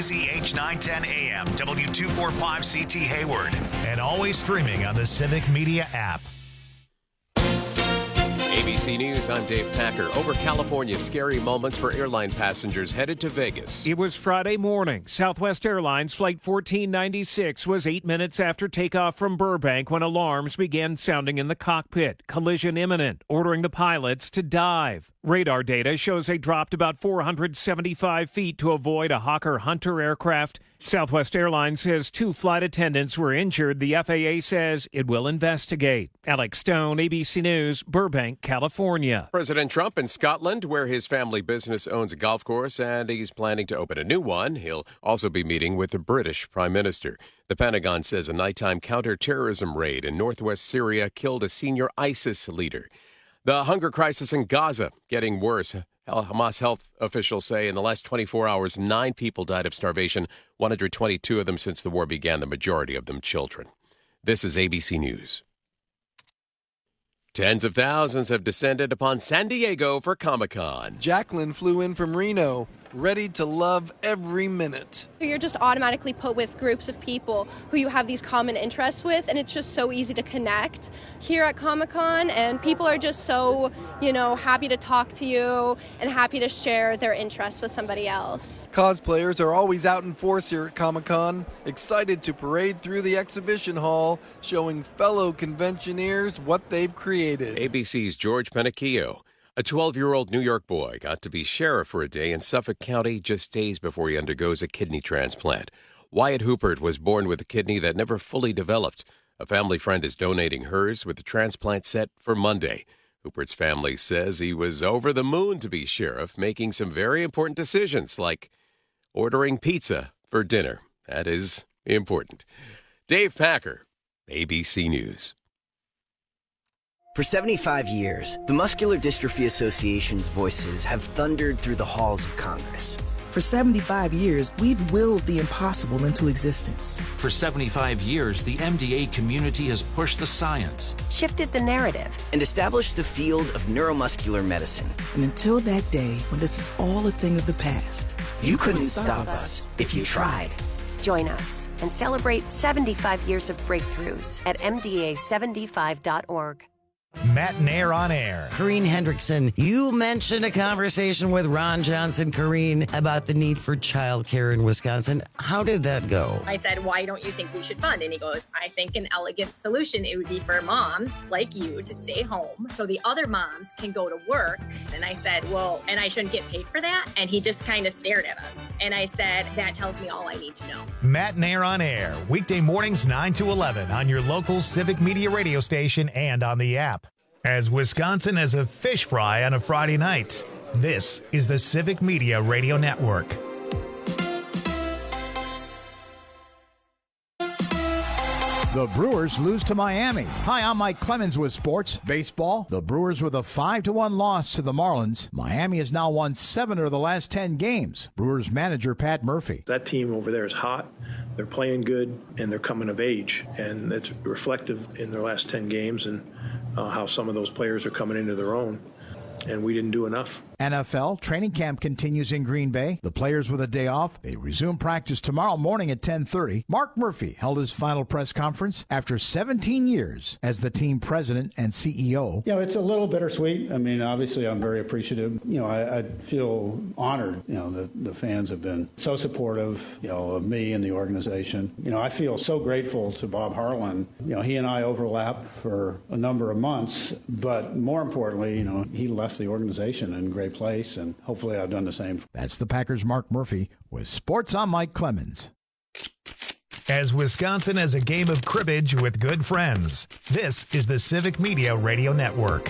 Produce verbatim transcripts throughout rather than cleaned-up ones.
Z H nine ten A M, W two forty-five C T Hayward. And always streaming on the Civic Media app. A B C News, I'm Dave Packer. Over California, scary moments for airline passengers headed to Vegas. It was Friday morning. Southwest Airlines Flight fourteen ninety-six was eight minutes after takeoff from Burbank when alarms began sounding in the cockpit. Collision imminent, ordering the pilots to dive. Radar data shows they dropped about four hundred seventy-five feet to avoid a Hawker Hunter aircraft. Southwest Airlines says two flight attendants were injured. The F A A says it will investigate. Alex Stone, A B C News, Burbank, California. President Trump in Scotland, where his family business owns a golf course, and he's planning to open a new one. He'll also be meeting with the British Prime Minister. The Pentagon says a nighttime counterterrorism raid in northwest Syria killed a senior ISIS leader. The hunger crisis in Gaza getting worse. Hamas health officials say in the last twenty-four hours, nine people died of starvation, one hundred twenty-two of them since the war began, the majority of them children. This is A B C News. Tens of thousands have descended upon San Diego for Comic-Con. Jacqueline flew in from Reno, ready to love every minute. You're just automatically put with groups of people who you have these common interests with, and it's just so easy to connect here at Comic-Con, and people are just so, you know, happy to talk to you and happy to share their interests with somebody else. Cosplayers are always out in force here at Comic-Con, excited to parade through the exhibition hall, showing fellow conventioneers what they've created. A B C's George Penacchio. A twelve-year-old New York boy got to be sheriff for a day in Suffolk County just days before he undergoes a kidney transplant. Wyatt Hoopert was born with a kidney that never fully developed. A family friend is donating hers with the transplant set for Monday. Hoopert's family says he was over the moon to be sheriff, making some very important decisions like ordering pizza for dinner. That is important. Dave Packer, A B C News. For seventy-five years, the Muscular Dystrophy Association's voices have thundered through the halls of Congress. For seventy-five years, we've willed the impossible into existence. For seventy-five years, the M D A community has pushed the science, shifted the narrative, and established the field of neuromuscular medicine. And until that day, when this is all a thing of the past, you, you couldn't, couldn't stop us if you tried. Join us and celebrate seventy-five years of breakthroughs at M D A seventy-five dot org. Matt Nair on air. Corrine Hendrickson, you mentioned a conversation with Ron Johnson, Corrine, about the need for childcare in Wisconsin. How did that go? I said, why don't you think we should fund? And he goes, I think an elegant solution, it would be for moms like you to stay home so the other moms can go to work. And I said, well, and I shouldn't get paid for that? And he just kind of stared at us. And I said, that tells me all I need to know. Matt Nair on air, weekday mornings nine to eleven on your local Civic Media radio station and on the app. As Wisconsin has a fish fry on a Friday night, this is the Civic Media Radio Network. The Brewers lose to Miami. Hi, I'm Mike Clemens with Sports Baseball. The Brewers with a five to one loss to the Marlins. Miami has now won seven of the last ten games. Brewers manager Pat Murphy. That team over there is hot. They're playing good, and they're coming of age. And it's reflective in their last ten games and uh, how some of those players are coming into their own. And we didn't do enough. N F L training camp continues in Green Bay. The players with a day off. They resume practice tomorrow morning at ten thirty. Mark Murphy held his final press conference after seventeen years as the team president and C E O. You know, it's a little bittersweet. I mean, obviously, I'm very appreciative. You know, I, I feel honored, you know, that the fans have been so supportive, you know, of me and the organization. You know, I feel so grateful to Bob Harlan. You know, he and I overlapped for a number of months, but more importantly, you know, he left the organization in great place, and hopefully I've done the same. That's the Packers' Mark Murphy with Sports. I'm Mike Clemens. As Wisconsin has a game of cribbage with good friends, this is the Civic Media Radio Network.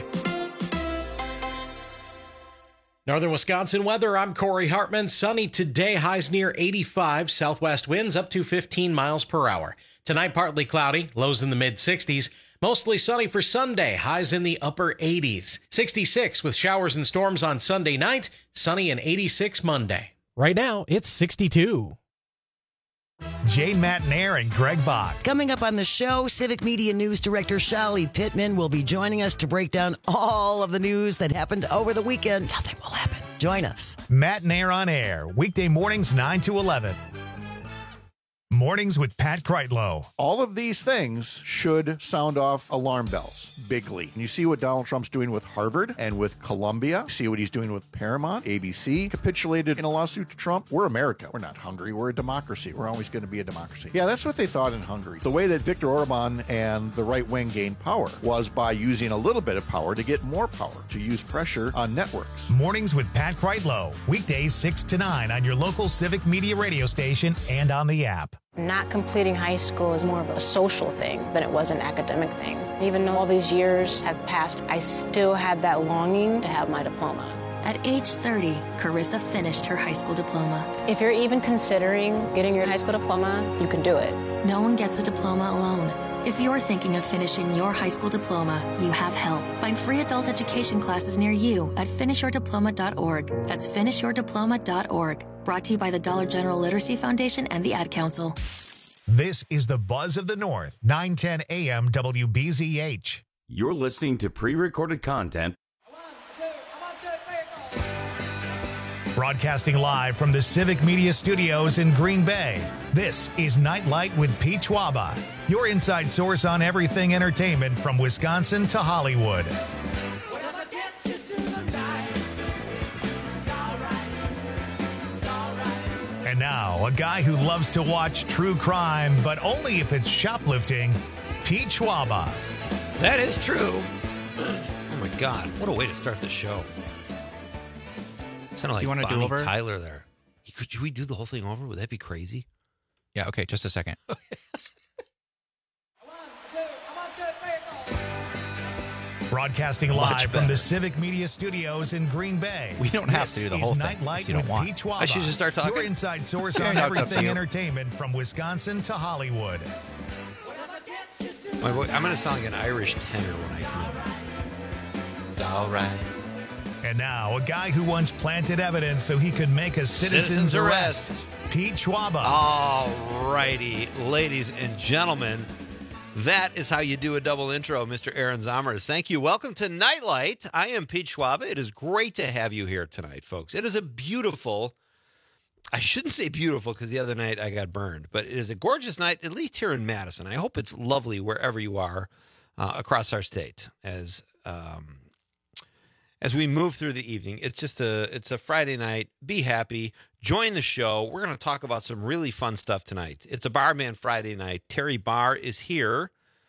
Northern Wisconsin weather, I'm Corey Hartman. Sunny today, highs near eighty-five, southwest winds up to fifteen miles per hour. Tonight, partly cloudy, lows in the mid sixties. Mostly sunny for Sunday, highs in the upper eighties. sixty-six with showers and storms on Sunday night, sunny and eighty-six Monday. Right now, it's sixty-two. Jane Matt Nair and Greg Bach. Coming up on the show, Civic Media News Director Shali Pittman will be joining us to break down all of the news that happened over the weekend. Nothing will happen. Join us. Matt Nair on air, weekday mornings nine to eleven. Mornings with Pat Kreitlow. All of these things should sound off alarm bells bigly. And you see what Donald Trump's doing with Harvard and with Columbia. You see what he's doing with Paramount. A B C capitulated in a lawsuit to Trump. We're America. We're not Hungary. We're a democracy. We're always going to be a democracy. Yeah, that's what they thought in Hungary. The way that Viktor Orban and the right wing gained power was by using a little bit of power to get more power, to use pressure on networks. Mornings with Pat Kreitlow. Weekdays six to nine on your local Civic Media radio station and on the app. Not completing high school is more of a social thing than it was an academic thing. Even though all these years have passed, I still had that longing to have my diploma. At age thirty, Carissa finished her high school diploma. If you're even considering getting your high school diploma, you can do it. No one gets a diploma alone. If you're thinking of finishing your high school diploma, you have help. Find free adult education classes near you at finish your diploma dot org. That's finish your diploma dot org. Brought to you by the Dollar General Literacy Foundation and the Ad Council. This is the Buzz of the North, nine ten A M W B Z H. You're listening to pre-recorded content. Broadcasting live from the Civic Media Studios in Green Bay, this is Nightlight with Pete Schwaba, your inside source on everything entertainment from Wisconsin to Hollywood. And now, a guy who loves to watch true crime, but only if it's shoplifting, Pete Schwaba. That is true. Oh my God, what a way to start the show. Sounded like you want to Bonnie do over? Tyler there. Could we do the whole thing over? Would that be crazy? Yeah, okay, just a second. Broadcasting live from the Civic Media Studios in Green Bay. We don't have to do the whole thing. Nightlight You don't with want. Pete Schwaba. I should just start talking? Your inside source Yeah, on no, it's up to everything you. entertainment from Wisconsin to Hollywood. My boy, I'm going to sound like an Irish tenor when I come in. It's all right. And now, a guy who once planted evidence so he could make a citizen's, Citizen's arrest. arrest, Pete Schwaba. All righty, ladies and gentlemen, that is how you do a double intro, Mister Aaron Zomers. Thank you. Welcome to Nightlight. I am Pete Schwaba. It is great to have you here tonight, folks. It is a beautiful, I shouldn't say beautiful because the other night I got burned, but it is a gorgeous night, at least here in Madison. I hope it's lovely wherever you are uh, across our state as um, as we move through the evening. It's just a, it's a Friday night. Be happy. Join the show. We're going to talk about some really fun stuff tonight. It's a Barman Friday night. Terry Barr is here.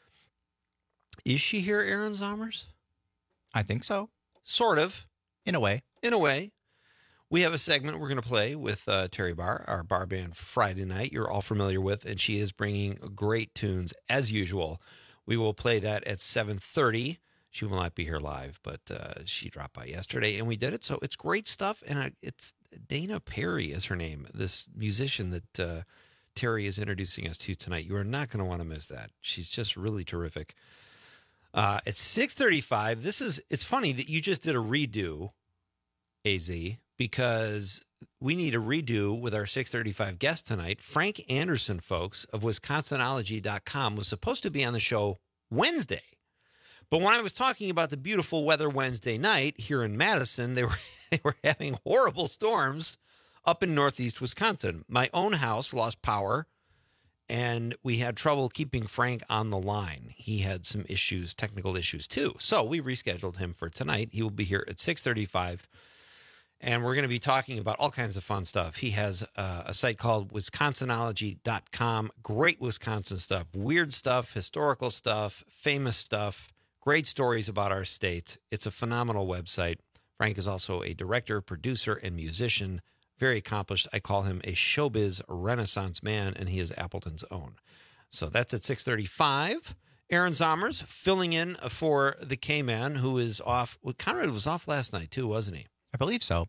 Is she here, Aaron Zomers? I think so. Sort of. In a way. In a way. We have a segment we're going to play with uh, Terry Barr, our bar band Friday night you're all familiar with, and she is bringing great tunes as usual. We will play that at seven thirty. She will not be here live, but uh, she dropped by yesterday, and we did it. So it's great stuff, and uh, it's Dana Perry is her name, this musician that uh, Terry is introducing us to tonight. You are not going to want to miss that. She's just really terrific. Uh, it's six thirty-five. This is, it's funny that you just did a redo, A Z, because we need a redo with our six thirty-five guest tonight. Frank Anderson, folks, of Wisconsinology dot com, was supposed to be on the show Wednesday. But when I was talking about the beautiful weather Wednesday night here in Madison, they were they were having horrible storms up in northeast Wisconsin. My own house lost power, and we had trouble keeping Frank on the line. He had some issues, technical issues too. So we rescheduled him for tonight. He will be here at six thirty-five, and we're going to be talking about all kinds of fun stuff. He has uh, a site called Wisconsinology dot com. Great Wisconsin stuff, weird stuff, historical stuff, famous stuff. Great stories about our state. It's a phenomenal website. Frank is also a director, producer, and musician. Very accomplished. I call him a showbiz renaissance man, and he is Appleton's own. So that's at six thirty-five. Aaron Zomers filling in for the K-Man, who is off. Well, Conrad was off last night, too, wasn't he? I believe so.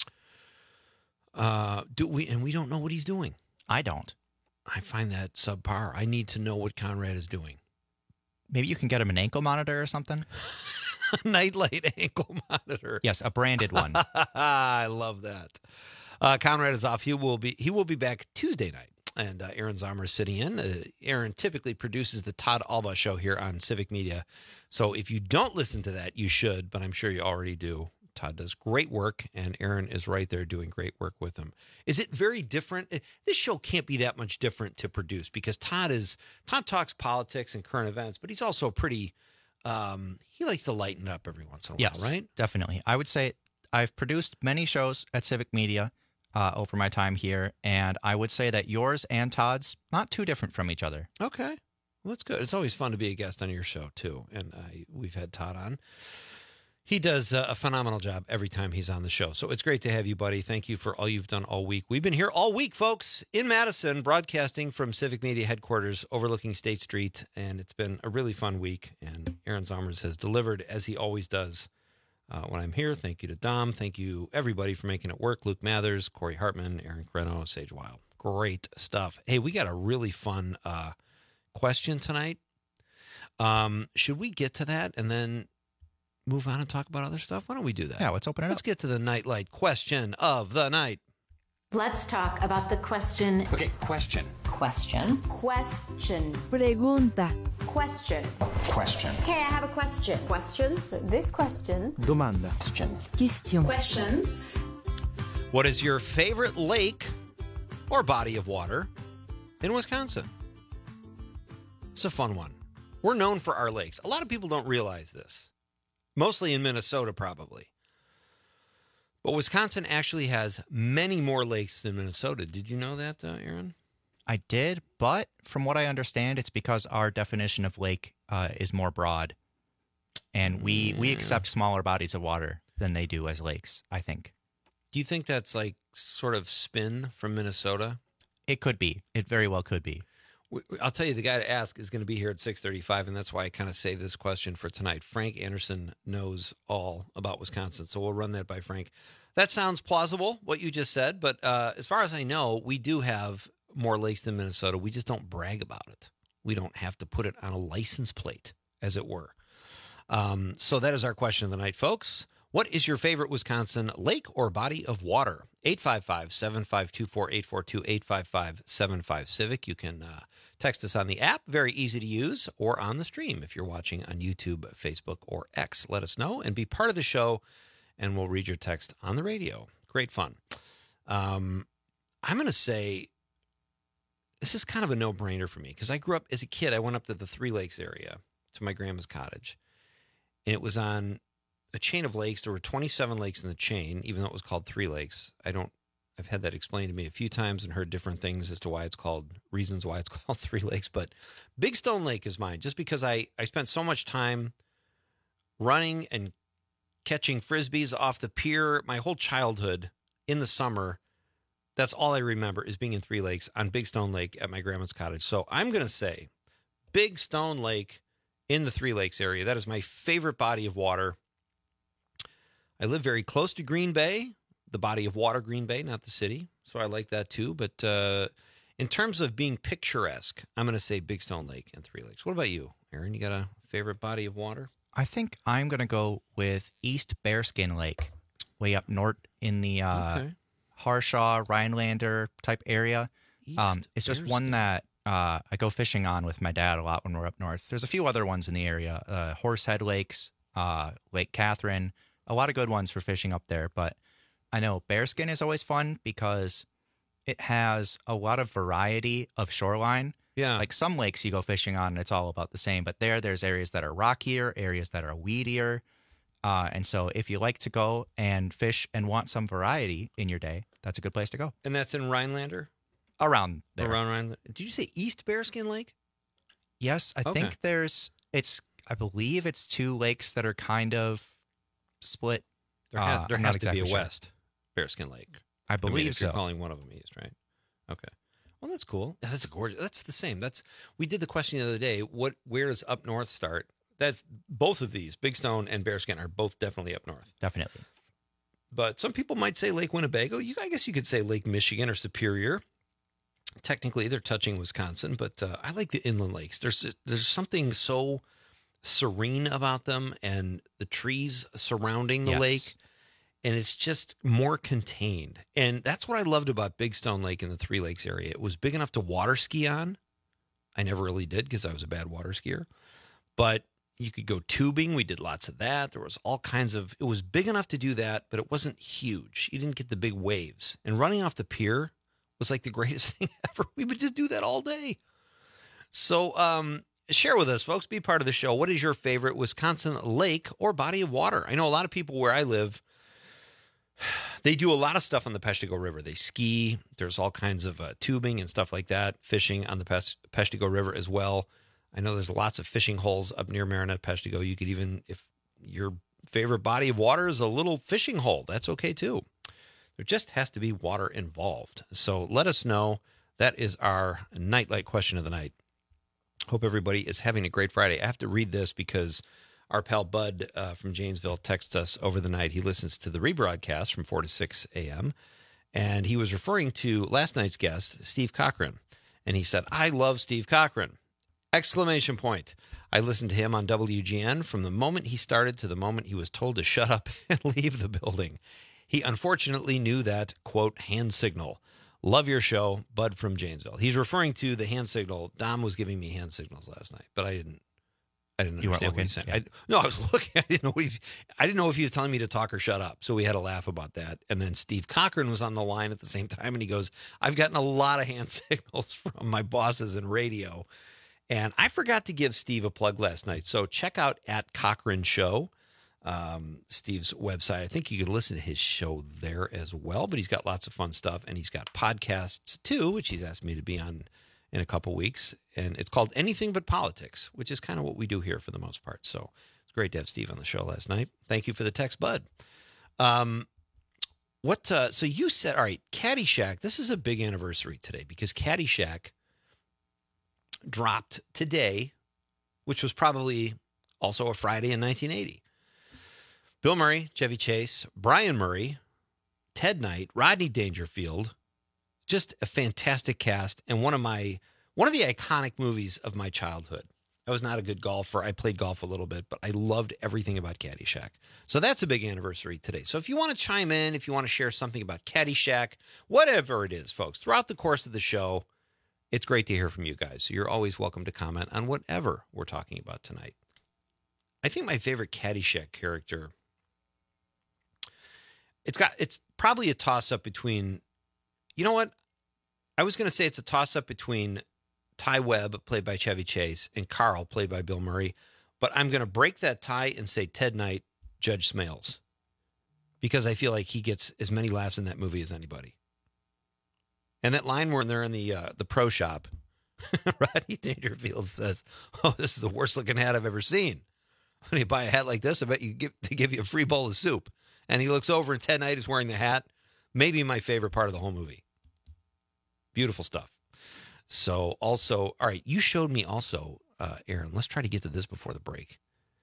Uh, do we? And we don't know what he's doing. I don't. I find that subpar. I need to know what Conrad is doing. Maybe you can get him an ankle monitor or something? Nightlight ankle monitor. Yes, a branded one. I love that. Uh, Conrad is off. He will be he will be back Tuesday night. And uh, Aaron Zomer is sitting in. Uh, Aaron typically produces the Todd Alba Show here on Civic Media. So if you don't listen to that, you should, but I'm sure you already do. Todd does great work, and Aaron is right there doing great work with him. Is it very different? This show can't be that much different to produce because Todd is Todd talks politics and current events, but he's also pretty. Um, he likes to lighten up every once in a Yes, while, right? Definitely. I would say I've produced many shows at Civic Media uh, over my time here, and I would say that yours and Todd's not too different from each other. Okay. Well, that's good. It's always fun to be a guest on your show, too. And uh, we've had Todd on. He does uh, a phenomenal job every time he's on the show. So it's great to have you, buddy. Thank you for all you've done all week. We've been here all week, folks, in Madison, broadcasting from Civic Media headquarters overlooking State Street. And it's been a really fun week. And Aaron Zomers has delivered, as he always does, uh, when I'm here. Thank you to Dom. Thank you, everybody, for making it work. Luke Mathers, Corey Hartman, Aaron Creno, Sage Wild. Great stuff. Hey, we got a really fun uh question tonight. Um, should we get to that and then move on and talk about other stuff? Why don't we do that? Yeah, let's open it Let's up. get to the Nightlight question of the night. Let's talk about the question. Okay, question. Question. Question. Pregunta. Question. Question. Hey, I have a question. Questions? This question. Domanda. Question. Question. Questions. What is your favorite lake or body of water in Wisconsin? It's a fun one. We're known for our lakes. A lot of people don't realize this. Mostly in Minnesota, probably. But Wisconsin actually has many more lakes than Minnesota. Did you know that, uh, Aaron? I did, but from what I understand, it's because our definition of lake uh, is more broad. And we, we accept smaller bodies of water than they do as lakes, I think. Do you think that's like sort of spin from Minnesota? It could be. It very well could be. I'll tell you, the guy to ask is going to be here at six thirty-five, and that's why I kind of saved this question for tonight. Frank Anderson knows all about Wisconsin, so we'll run that by Frank. That sounds plausible, what you just said, but uh, as far as I know, we do have more lakes than Minnesota. We just don't brag about it. We don't have to put it on a license plate, as it were. Um, so that is our question of the night, folks. What is your favorite Wisconsin lake or body of water? eight five five, seven five two, four eight four two, eight five five, seven five Civic. You can uh, text us on the app, very easy to use, or on the stream if you're watching on YouTube, Facebook, or X. Let us know and be part of the show, and we'll read your text on the radio. Great fun. Um, I'm going to say this is kind of a no-brainer for me because I grew up as a kid. I went up to the Three Lakes area to my grandma's cottage, and it was on a chain of lakes. There were twenty-seven lakes in the chain, even though it was called Three Lakes. I don't, I've had that explained to me a few times and heard different things as to why it's called, reasons why it's called Three Lakes. But Big Stone Lake is mine just because I, I spent so much time running and catching Frisbees off the pier my whole childhood in the summer. That's all I remember is being in Three Lakes on Big Stone Lake at my grandma's cottage. So I'm going to say Big Stone Lake in the Three Lakes area. That is my favorite body of water. I live very close to Green Bay, the body of water, Green Bay, not the city. So I like that too. But uh, in terms of being picturesque, I'm going to say Big Stone Lake and Three Lakes. What about you, Aaron? You got a favorite body of water? I think I'm going to go with East Bearskin Lake, way up north in the uh, Okay. Harshaw, Rhinelander type area. Um, it's just one that uh, I go fishing on with my dad a lot when we're up north. There's a few other ones in the area, uh, Horsehead Lakes, uh, Lake Catherine, a lot of good ones for fishing up there. But I know Bearskin is always fun because it has a lot of variety of shoreline. Yeah. Like some lakes you go fishing on and it's all about the same, but there, there's areas that are rockier, areas that are weedier. Uh, and so if you like to go and fish and want some variety in your day, that's a good place to go. And that's in Rhinelander? Around there. Around Rhinelander. Did you say East Bearskin Lake? Yes, I Okay. think there's, it's, I believe it's two lakes that are kind of split. There has, Uh, there I'm has not to be a exactly sure. West Bearskin Lake. I I mean, believe if so. you're calling one of them East, right? Okay. Well, that's cool. Yeah, that's a gorgeous. That's the same. That's we did the question the other day. What? Where does up north start? That's both of these. Big Stone and Bearskin are both definitely up north. Definitely. But some people might say Lake Winnebago. You, I guess you could say Lake Michigan or Superior. Technically, they're touching Wisconsin, but uh, I like the inland lakes. There's there's something so serene about them, and the trees surrounding the Yes. lake, and it's just more contained. And that's what I loved about Big Stone Lake in the Three Lakes area. It was big enough to water ski on. I never really did because I was a bad water skier, but You could go tubing. We did lots of that. There was all kinds of, it was big enough to do that, but it wasn't huge. You didn't get the big waves. And running off the pier was like the greatest thing ever. We would just do that all day. So um, share with us, folks. Be part of the show. What is your favorite Wisconsin lake or body of water? I know a lot of people where I live, they do a lot of stuff on the Peshtigo River. They ski. There's all kinds of uh, tubing and stuff like that, fishing on the Pes- Peshtigo River as well. I know there's lots of fishing holes up near Marinette, Peshtigo. You could even, if your favorite body of water is a little fishing hole, that's okay too. There just has to be water involved. So let us know. That is our nightlight question of the night. Hope everybody is having a great Friday. I have to read this because our pal Bud uh, from Janesville texted us over the night. He listens to the rebroadcast from four to six a.m., and he was referring to last night's guest, Steve Cochran. And he said, I love Steve Cochran. Exclamation point. I listened to him on W G N from the moment he started to the moment he was told to shut up and leave the building. He unfortunately knew that, quote, hand signal. Love your show, Bud from Janesville. He's referring to the hand signal. Dom was giving me hand signals last night, but I didn't I didn't you understand what he was saying. Yeah. I, no, I was looking. I didn't know what he, I didn't know if he was telling me to talk or shut up. So we had a laugh about that. And then Steve Cochran was on the line at the same time, and he goes, I've gotten a lot of hand signals from my bosses in radio. And I forgot to give Steve a plug last night. So check out at Cochran Show, um, Steve's website. I think you can listen to his show there as well. But he's got lots of fun stuff. And he's got podcasts, too, which he's asked me to be on in a couple weeks. And it's called Anything But Politics, which is kind of what we do here for the most part. So it's great to have Steve on the show last night. Thank you for the text, Bud. Um, what? Uh, so you said, all right, Caddyshack. This is a big anniversary today because Caddyshack dropped today, which was probably also a Friday in nineteen eighty. Bill Murray, Chevy Chase, Brian Murray, Ted Knight, Rodney Dangerfield, just a fantastic cast and one of my one of the iconic movies of my childhood. I was not a good golfer. I played golf a little bit, but I loved everything about Caddyshack. So that's a big anniversary today. So if you want to chime in, if you want to share something about Caddyshack, whatever it is, folks, throughout the course of the show, it's great to hear from you guys. So you're always welcome to comment on whatever we're talking about tonight. I think my favorite Caddyshack character, it's got it's probably a toss-up between, you know what? I was going to say it's a toss-up between Ty Webb, played by Chevy Chase, and Carl, played by Bill Murray. But I'm going to break that tie and say Ted Knight, Judge Smales, because I feel like he gets as many laughs in that movie as anybody. And that line when they're in the uh, the pro shop, Rodney Dangerfield says, "Oh, this is the worst looking hat I've ever seen. When you buy a hat like this, I bet you give they give you a free bowl of soup." And he looks over, and Ted Knight is wearing the hat. Maybe my favorite part of the whole movie. Beautiful stuff. So, also, all right, you showed me also, uh, Aaron. Let's try to get to this before the break.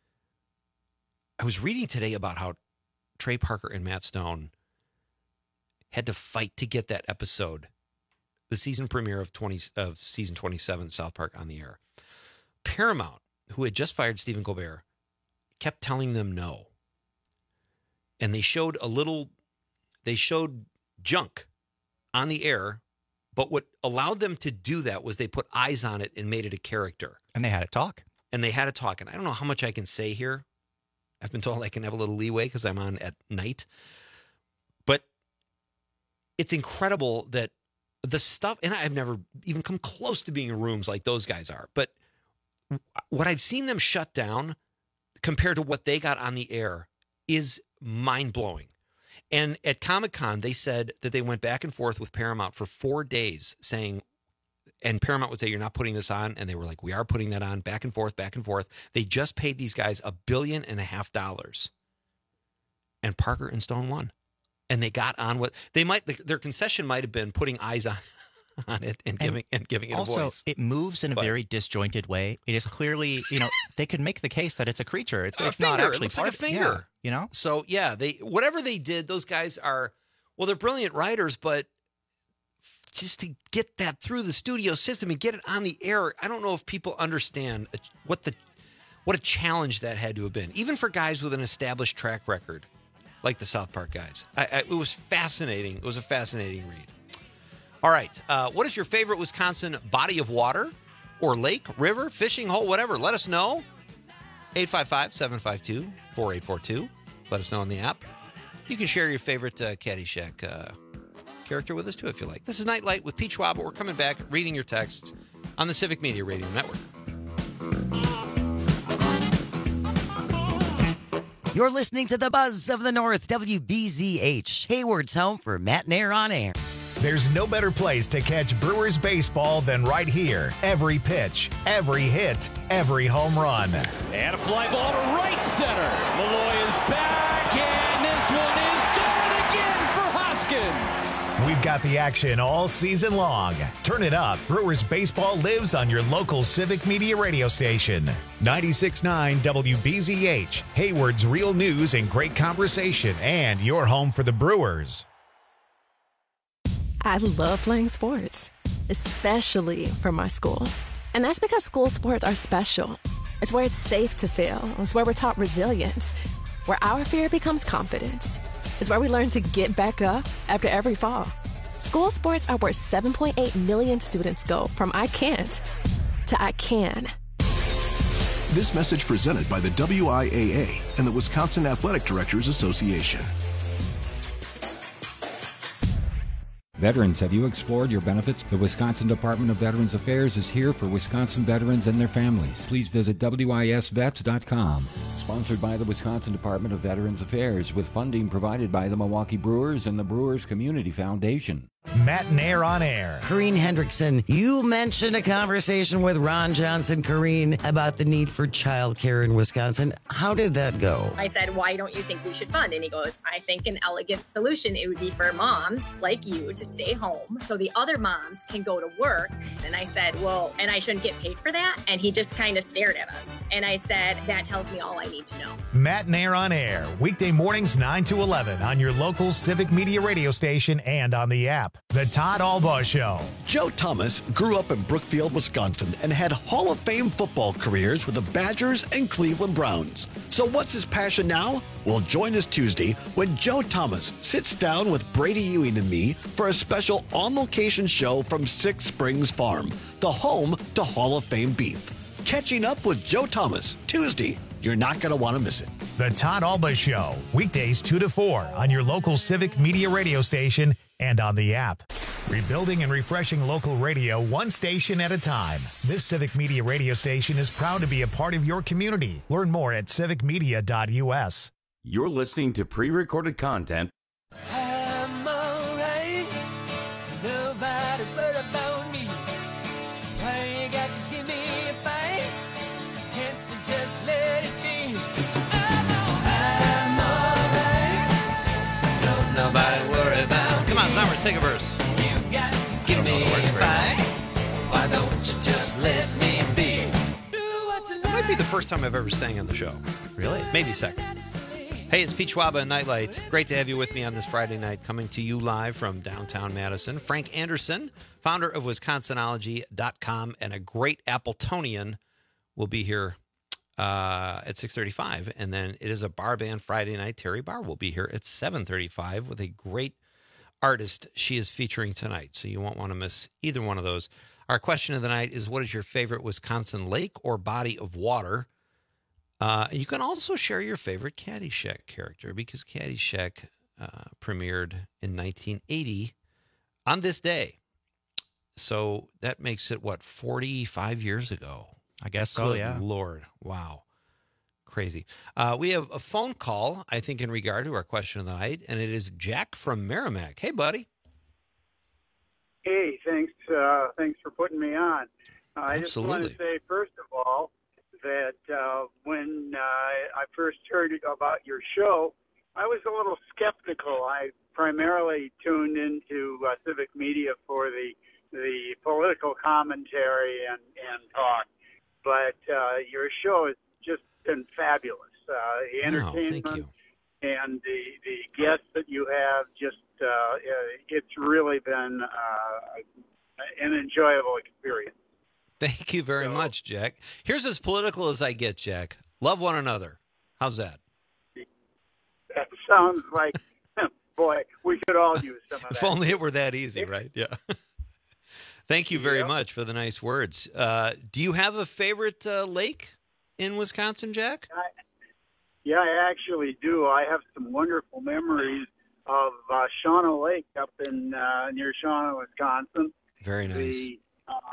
I was reading today about how Trey Parker and Matt Stone had to fight to get that episode, the season premiere of twenty of season twenty-seven, South Park, on the air. Paramount, who had just fired Stephen Colbert, kept telling them no. And they showed a little, they showed junk on the air, but what allowed them to do that was they put eyes on it and made it a character. And they had it talk. And they had it talk. And I don't know how much I can say here. I've been told I can have a little leeway because I'm on at night. But it's incredible that the stuff, and I've never even come close to being in rooms like those guys are, but what I've seen them shut down compared to what they got on the air is mind-blowing. And at Comic-Con, they said that they went back and forth with Paramount for four days saying, and Paramount would say, you're not putting this on. And they were like, we are putting that on, back and forth, back and forth. They just paid these guys a billion and a half dollars. And Parker and Stone won. And they got on what they might, their concession might have been putting eyes on, on it and giving and, and giving it also, a voice. Also, it moves in a but, very disjointed way. It is clearly, you know, they could make the case that it's a creature. It's, a it's finger. not actually It looks part like a finger. Yeah, you know? So, yeah, they whatever they did, those guys are, well, they're brilliant writers, but just to get that through the studio system and get it on the air, I don't know if people understand what the what a challenge that had to have been, even for guys with an established track record like the South Park guys. I, I, it was fascinating. It was a fascinating read. All right. Uh, what is your favorite Wisconsin body of water or lake, river, fishing hole, whatever? Let us know. eight five five, seven five two, four eight four two. Let us know on the app. You can share your favorite uh, Caddyshack uh, character with us, too, if you like. This is Nightlight with Pete Schwab. We're coming back, reading your texts on the Civic Media Radio Network. You're listening to the Buzz of the North, W B Z H, Hayward's home for Matt Nair on air. There's no better place to catch Brewers baseball than right here. Every pitch, every hit, every home run. And a fly ball to right center. Malloy is back, and this one is good again for Hoskins. We've got the action all season long. Turn it up. Brewers baseball lives on your local Civic Media radio station. ninety-six point nine W B Z H, Hayward's real news and great conversation, and your home for the Brewers. I love playing sports, especially for my school. And that's because school sports are special. It's where it's safe to fail. It's where we're taught resilience, where our fear becomes confidence. It's where we learn to get back up after every fall. School sports are where seven point eight million students go from I can't to I can. This message presented by the W I A A and the Wisconsin Athletic Directors Association. Veterans, have you explored your benefits? The Wisconsin Department of Veterans Affairs is here for Wisconsin veterans and their families. Please visit W I S vets dot com. Sponsored by the Wisconsin Department of Veterans Affairs, with funding provided by the Milwaukee Brewers and the Brewers Community Foundation. Matt Nair on air. Corrine Hendrickson, you mentioned a conversation with Ron Johnson, Corrine, about the need for childcare in Wisconsin. How did that go? I said, why don't you think we should fund? And he goes, I think an elegant solution, it would be for moms like you to stay home so the other moms can go to work. And I said, well, and I shouldn't get paid for that? And he just kind of stared at us. And I said, that tells me all I need to know. Matt Nair on air, weekday mornings nine to eleven on your local Civic Media radio station and on the app. The Todd Albaugh Show. Joe Thomas grew up in Brookfield, Wisconsin, and had Hall of Fame football careers with the Badgers and Cleveland Browns. So what's his passion now? Well, join us Tuesday when Joe Thomas sits down with Brady Ewing and me for a special on-location show from Six Springs Farm, the home to Hall of Fame beef. Catching up with Joe Thomas, Tuesday. You're not going to want to miss it. The Todd Albaugh Show, weekdays two to four on your local Civic Media radio station and on the app. Rebuilding and refreshing local radio one station at a time. This Civic Media radio station is proud to be a part of your community. Learn more at civic media dot U S. You're listening to pre-recorded content. I'm alright. Nobody but about me. Why you got to give me a fight? Can't you just let it be? I'm alright. Don't nobody worry about me. Come on, Summers, take a verse. You got to Give me a fight. Why don't you just let me be? It might be the first time I've ever sang on the show. Really? Maybe second. Hey, it's Pete Schwab and Nightlight. Great to have you with me on this Friday night, coming to you live from downtown Madison. Frank Anderson, founder of Wisconsinology dot com and a great Appletonian, will be here uh, at six thirty-five. And then it is a bar band Friday night. Terry Barr will be here at seven thirty-five with a great artist she is featuring tonight. So you won't want to miss either one of those. Our question of the night is, what is your favorite Wisconsin lake or body of water? Uh, you can also share your favorite Caddyshack character, because Caddyshack uh, premiered in nineteen eighty on this day. So that makes it, what, forty-five years ago? I guess so, Good yeah. Lord. Wow. Crazy. Uh, we have a phone call, I think, in regard to our question of the night, and it is Jack from Merrimack. Hey, buddy. Hey, thanks uh, thanks for putting me on. Uh, I just want to say, first of all, that uh, when uh, I first heard about your show, I was a little skeptical. I primarily tuned into uh, Civic Media for the the political commentary and, and talk, but uh, your show has just been fabulous. Uh, the entertainment oh, thank you. and the, the guests that you have, just uh, it's really been uh, an enjoyable experience. Thank you very so, much, Jack. Here's as political as I get, Jack. Love one another. How's that? That sounds like, boy, we could all use some of that. If only it were that easy, right? Yeah. Thank you very yep. much for the nice words. Uh, do you have a favorite uh, lake in Wisconsin, Jack? I, yeah, I actually do. I have some wonderful memories of uh, Shawano Lake up in uh, near Shawano, Wisconsin. Very nice. The,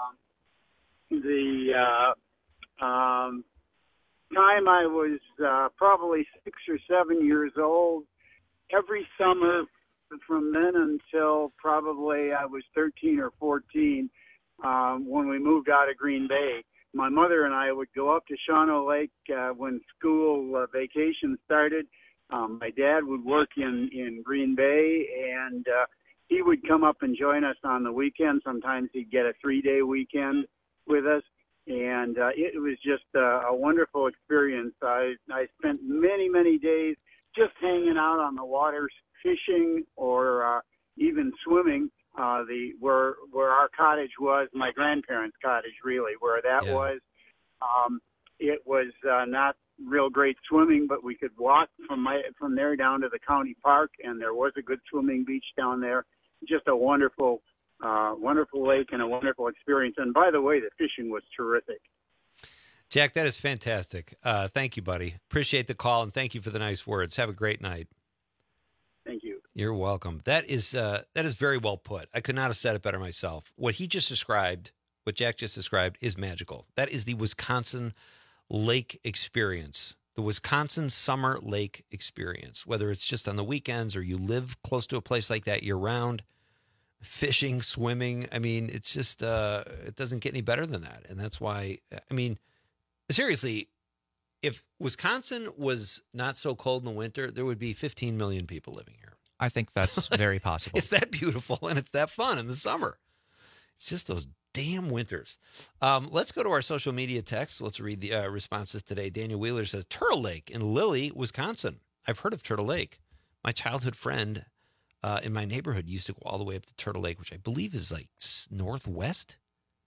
um, the uh, um, time I was uh, probably six or seven years old, every summer from then until probably I was thirteen or fourteen, um, when we moved out of Green Bay, my mother and I would go up to Shawano Lake uh, when school uh, vacation started. Um, my dad would work in, in Green Bay, and uh, he would come up and join us on the weekend. Sometimes he'd get a three-day weekend with us, and uh, it was just a, a wonderful experience. I, I spent many, many days just hanging out on the water, fishing, or uh, even swimming. Uh, the where where our cottage was, my grandparents' cottage, really, where that Yeah. was. Um, it was uh, not real great swimming, but we could walk from my from there down to the county park, and there was a good swimming beach down there. Just a wonderful, uh, wonderful lake and a wonderful experience. And by the way, the fishing was terrific. Jack, that is fantastic. Uh, thank you, buddy. Appreciate the call, and thank you for the nice words. Have a great night. Thank you. You're welcome. That is uh, that is very well put. I could not have said it better myself. What he just described, what Jack just described, is magical. That is the Wisconsin lake experience, the Wisconsin summer lake experience, whether it's just on the weekends or you live close to a place like that year-round, fishing, swimming. I mean, it's just, uh, it doesn't get any better than that. And that's why, I mean, seriously, if Wisconsin was not so cold in the winter, there would be fifteen million people living here. I think that's very possible. It's that beautiful and it's that fun in the summer. It's just those damn winters. Um, let's go to our social media text. Let's read the uh, responses today. Daniel Wheeler says, Turtle Lake in Lilly, Wisconsin. I've heard of Turtle Lake. My childhood friend uh, in my neighborhood used to go all the way up to Turtle Lake, which I believe is like northwest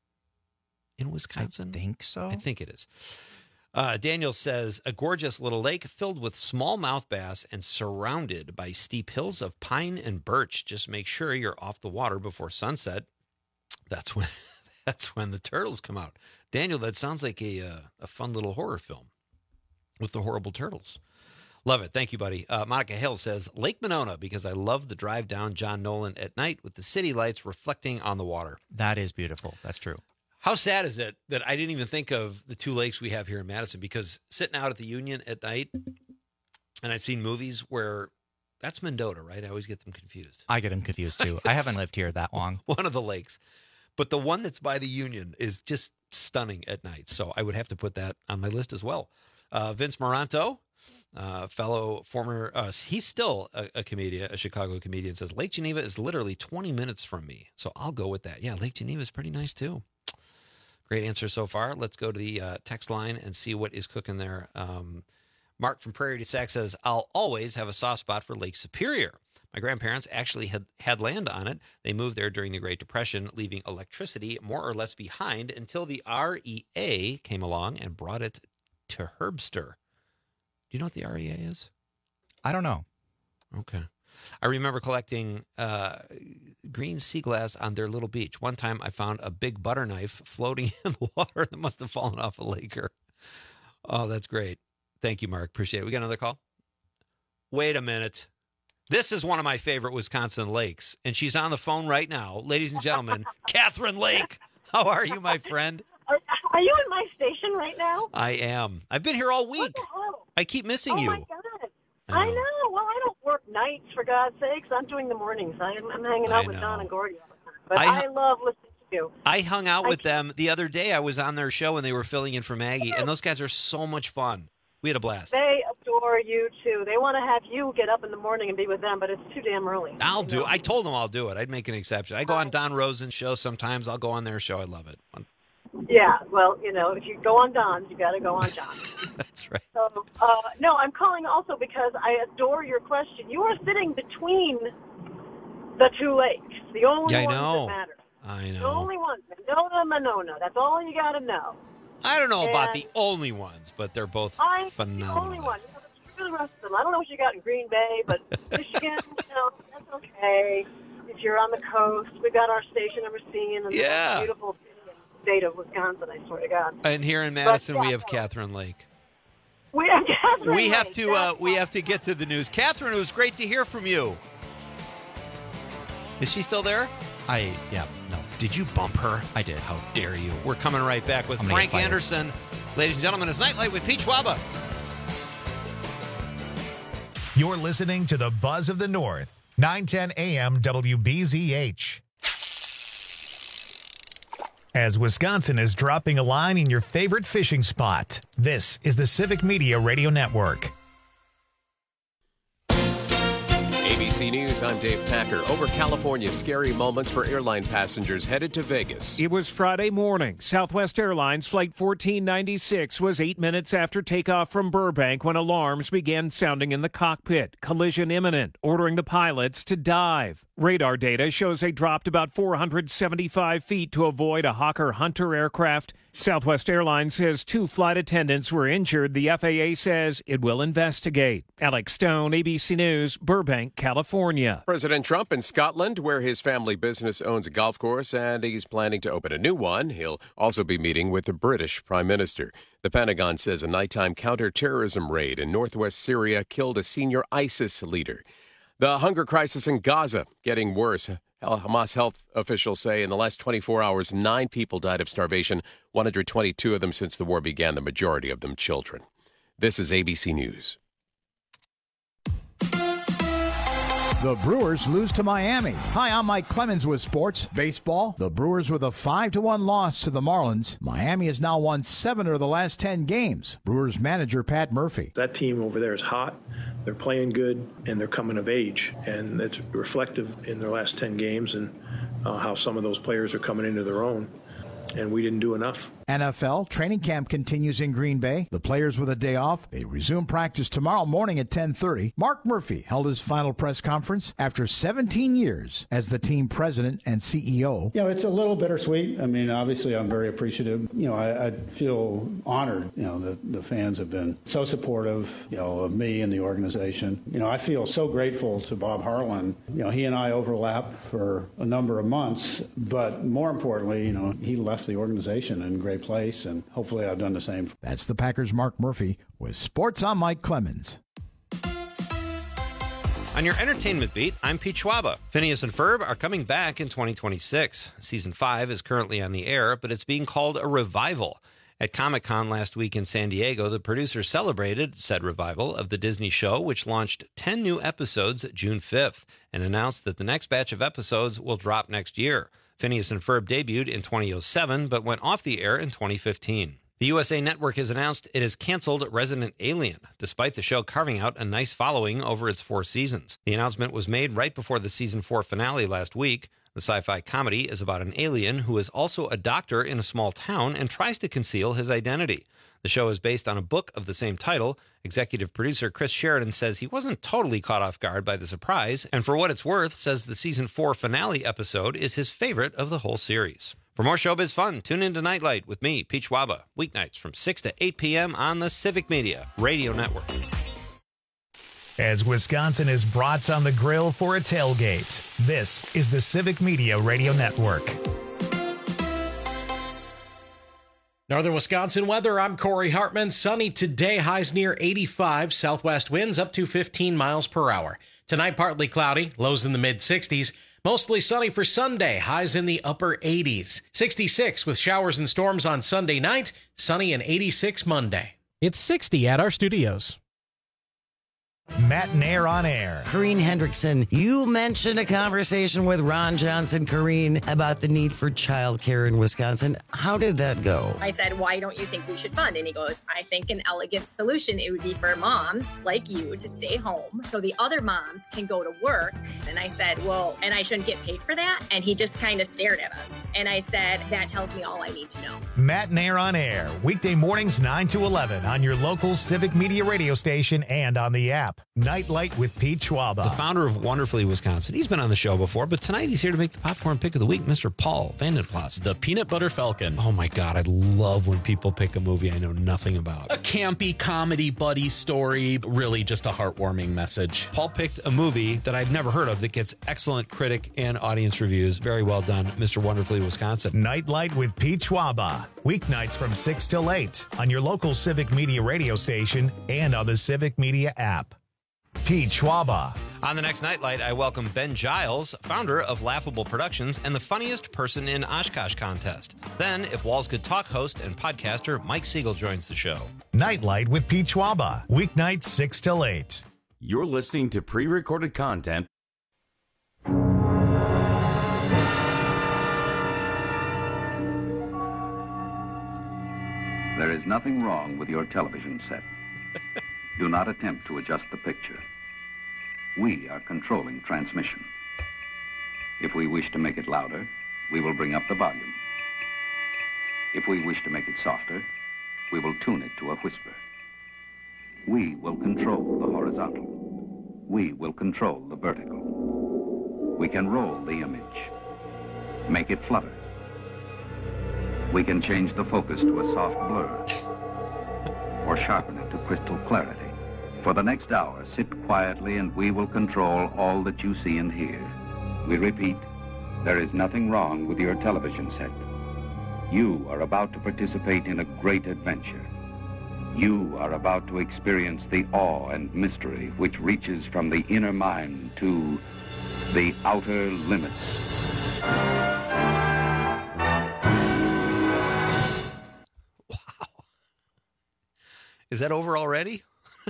in Wisconsin. I think so. I think it is. Uh, Daniel says, a gorgeous little lake filled with smallmouth bass and surrounded by steep hills of pine and birch. Just make sure you're off the water before sunset. That's when that's when the turtles come out. Daniel, that sounds like a uh, a fun little horror film with the horrible turtles. Love it. Thank you, buddy. Uh, Monica Hill says, Lake Monona, because I love the drive down John Nolan at night with the city lights reflecting on the water. That is beautiful. That's true. How sad is it that I didn't even think of the two lakes we have here in Madison? Because sitting out at the Union at night, and I've seen movies where that's Mendota, right? I always get them confused. I get them confused, too. I haven't lived here that long. One of the lakes. But the one that's by the Union is just stunning at night. So I would have to put that on my list as well. Uh, Vince Moranto, uh, fellow former, uh, he's still a, a comedian, a Chicago comedian, says, Lake Geneva is literally twenty minutes from me. So I'll go with that. Yeah, Lake Geneva is pretty nice, too. Great answer so far. Let's go to the uh, text line and see what is cooking there. Um, Mark from Prairie du Sac says, I'll always have a soft spot for Lake Superior. My grandparents actually had, had land on it. They moved there during the Great Depression, leaving electricity more or less behind until the R E A came along and brought it to Herbster. Do you know what the R E A is? I don't know. Okay. I remember collecting uh, green sea glass on their little beach. One time I found a big butter knife floating in the water that must have fallen off a laker. Oh, that's great. Thank you, Mark. Appreciate it. We got another call? Wait a minute. This is one of my favorite Wisconsin lakes, and she's on the phone right now. Ladies and gentlemen, Catherine Lake. How are you, my friend? Are, are you in my station right now? I am. I've been here all week. What the hell? I keep missing oh you. Oh, my God. I know. I know. Well, I don't work nights, for God's sakes. I'm doing the mornings. I'm, I'm hanging out I with know. Don and Gordy all the time. But I- I, love listening to you. I hung out I with can't- them the other day. I was on their show, and they were filling in for Maggie, and those guys are so much fun. We had a blast. They adore you, too. They want to have you get up in the morning and be with them, but it's too damn early. I'll you do know? it. I told them I'll do it. I'd make an exception. I go on Don Rosen's show sometimes. I'll go on their show. I love it. Yeah, well, you know, if you go on Don's, you got to go on John. That's right. So, uh, no, I'm calling also because I adore your question. You are sitting between the two lakes, the only Yeah, I ones know. that matter. I The know. only ones, Monona, Monona. That's all you got to know. I don't know about And the only ones, but they're both I'm the phenomenal. only one. You know, screw the rest of them. I don't know what you got in Green Bay, but Michigan, you know, that's okay. If you're on the coast, we've got our station in Racine and Yeah. the beautiful state of Wisconsin, I swear to God. And here in Madison, But, yeah, we have no. Catherine Lake. We have Catherine. We have wait. to. Uh, we have to get to the news. Catherine, it was great to hear from you. Is she still there? I yeah no. Did you bump her? I did. How dare you? We're coming right back with I'm gonna Frank get fired. Anderson. Ladies and gentlemen, it's Nightlight with Pete Schwaba. You're listening to the Buzz of the North, nine ten A M W B Z H. As Wisconsin is dropping a line in your favorite fishing spot, this is the Civic Media Radio Network. A B C News, I'm Dave Packer. Over California, scary moments for airline passengers headed to Vegas. It was Friday morning. Southwest Airlines Flight fourteen ninety-six was eight minutes after takeoff from Burbank when alarms began sounding in the cockpit. Collision imminent, ordering the pilots to dive. Radar data shows they dropped about four hundred seventy-five feet to avoid a Hawker Hunter aircraft. Southwest Airlines says two flight attendants were injured. The F A A says it will investigate. Alex Stone, A B C News, Burbank, California. President Trump in Scotland, where his family business owns a golf course, and he's planning to open a new one. He'll also be meeting with the British Prime Minister. The Pentagon says a nighttime counterterrorism raid in northwest Syria killed a senior ISIS leader. The hunger crisis in Gaza getting worse. Hamas health officials say in the last twenty-four hours, nine people died of starvation, one hundred twenty-two of them since the war began, the majority of them children. This is A B C News. The Brewers lose to Miami. Hi, I'm Mike Clemens with Sports Baseball. The Brewers with a five to one loss to the Marlins. Miami has now won seven of the last ten games. Brewers manager Pat Murphy. That team over there is hot. They're playing good, and they're coming of age. And it's reflective in their last ten games and uh, how some of those players are coming into their own. And we didn't do enough. N F L training camp continues in Green Bay. The players with a day off. They resume practice tomorrow morning at ten thirty. Mark Murphy held his final press conference after seventeen years as the team president and C E O. You know, it's a little bittersweet. I mean, obviously, I'm very appreciative. You know, I, I feel honored, you know, that the fans have been so supportive, you know, of me and the organization. You know, I feel so grateful to Bob Harlan. You know, he and I overlapped for a number of months, but more importantly, you know, he left the organization in great place, and hopefully I've done the same. That's the Packers' Mark Murphy with Sports. I'm Mike Clemens. On your entertainment beat, I'm Pete Schwaba. Phineas and Ferb are coming back in twenty twenty-six. Season five is currently on the air, but it's being called a revival. At Comic-Con last week in San Diego, the producers celebrated said revival of the Disney show, which launched ten new episodes June fifth, and announced that the next batch of episodes will drop next year. Phineas and Ferb debuted in two thousand seven, but went off the air in twenty fifteen. The U S A Network has announced it has canceled Resident Alien, despite the show carving out a nice following over its four seasons. The announcement was made right before the season four finale last week. The sci-fi comedy is about an alien who is also a doctor in a small town and tries to conceal his identity. The show is based on a book of the same title. Executive producer Chris Sheridan says he wasn't totally caught off guard by the surprise, and for what it's worth, says the season four finale episode is his favorite of the whole series. For more showbiz fun, tune in to Nightlight with me, Pete Schwaba, weeknights from six to eight p.m. on the Civic Media Radio Network. As Wisconsin is brats on the grill for a tailgate, this is the Civic Media Radio Network. Northern Wisconsin weather, I'm Corey Hartman. Sunny today, highs near eighty-five, southwest winds up to fifteen miles per hour. Tonight, partly cloudy, lows in the mid-sixties. Mostly sunny for Sunday, highs in the upper eighties. sixty-six with showers and storms on Sunday night, sunny and eighty-six Monday. It's sixty at our studios. Matt Nair on air. Corrine Hendrickson, you mentioned a conversation with Ron Johnson, Corrine, about the need for childcare in Wisconsin. How did that go? I said, why don't you think we should fund? And he goes, I think an elegant solution, it would be for moms like you to stay home so the other moms can go to work. And I said, well, and I shouldn't get paid for that? And he just kind of stared at us. And I said, that tells me all I need to know. Matt Nair on air, weekday mornings nine to eleven on your local Civic Media radio station and on the app. app. Nightlight with Pete Schwaba. The founder of Wonderfully Wisconsin. He's been on the show before, but tonight he's here to make the popcorn pick of the week, Mister Paul Vandenplas. The Peanut Butter Falcon. Oh my God, I love when people pick a movie I know nothing about. A campy comedy buddy story, really just a heartwarming message. Paul picked a movie that I've never heard of that gets excellent critic and audience reviews. Very well done, Mister Wonderfully Wisconsin. Nightlight with Pete Schwaba. Weeknights from six till eight on your local Civic Media radio station and on the Civic Media app. Pete Schwaba. On the next Nightlight, I welcome Ben Giles, founder of Laughable Productions and the funniest person in Oshkosh contest. Then, If Walls Could Talk host and podcaster Mike Siegel joins the show. Nightlight with Pete Schwaba. Weeknights six till eight. You're listening to pre-recorded content. There is nothing wrong with your television set. Do not attempt to adjust the picture. We are controlling transmission. If we wish to make it louder, we will bring up the volume. If we wish to make it softer, we will tune it to a whisper. We will control the horizontal. We will control the vertical. We can roll the image, make it flutter. We can change the focus to a soft blur or sharpen it to crystal clarity. For the next hour, sit quietly and we will control all that you see and hear. We repeat, there is nothing wrong with your television set. You are about to participate in a great adventure. You are about to experience the awe and mystery which reaches from the inner mind to the outer limits. Is that over already?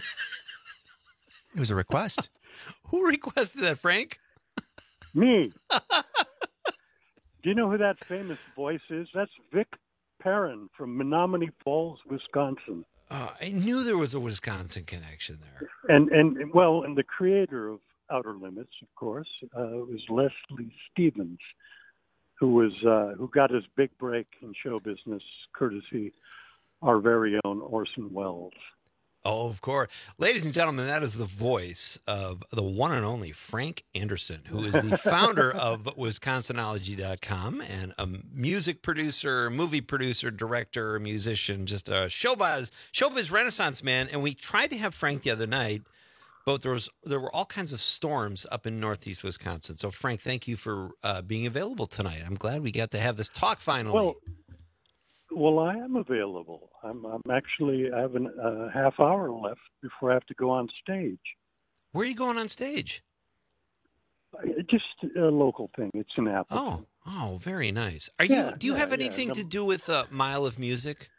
It was a request. Who requested that, Frank? Me. Do you know who that famous voice is? That's Vic Perrin from Menominee Falls, Wisconsin. Uh, I knew there was a Wisconsin connection there. And, and well, and the creator of Outer Limits, of course, uh, was Leslie Stevens, who was uh, who got his big break in show business courtesy our very own Orson Welles. Oh, of course. Ladies and gentlemen, that is the voice of the one and only Frank Anderson, who is the founder of Wisconsinology dot com and a music producer, movie producer, director, musician, just a showbiz, showbiz renaissance man. And we tried to have Frank the other night, but there was there were all kinds of storms up in northeast Wisconsin. So, Frank, thank you for uh, being available tonight. I'm glad we got to have this talk finally. Well, Well, I am available. I'm, I'm actually, I have a uh, half hour left before I have to go on stage. Where are you going on stage? Just a local thing. It's in Appleton. Oh, oh, very nice. Are Yeah, you? Do you yeah, have yeah. anything No- to do with uh, Mile of Music?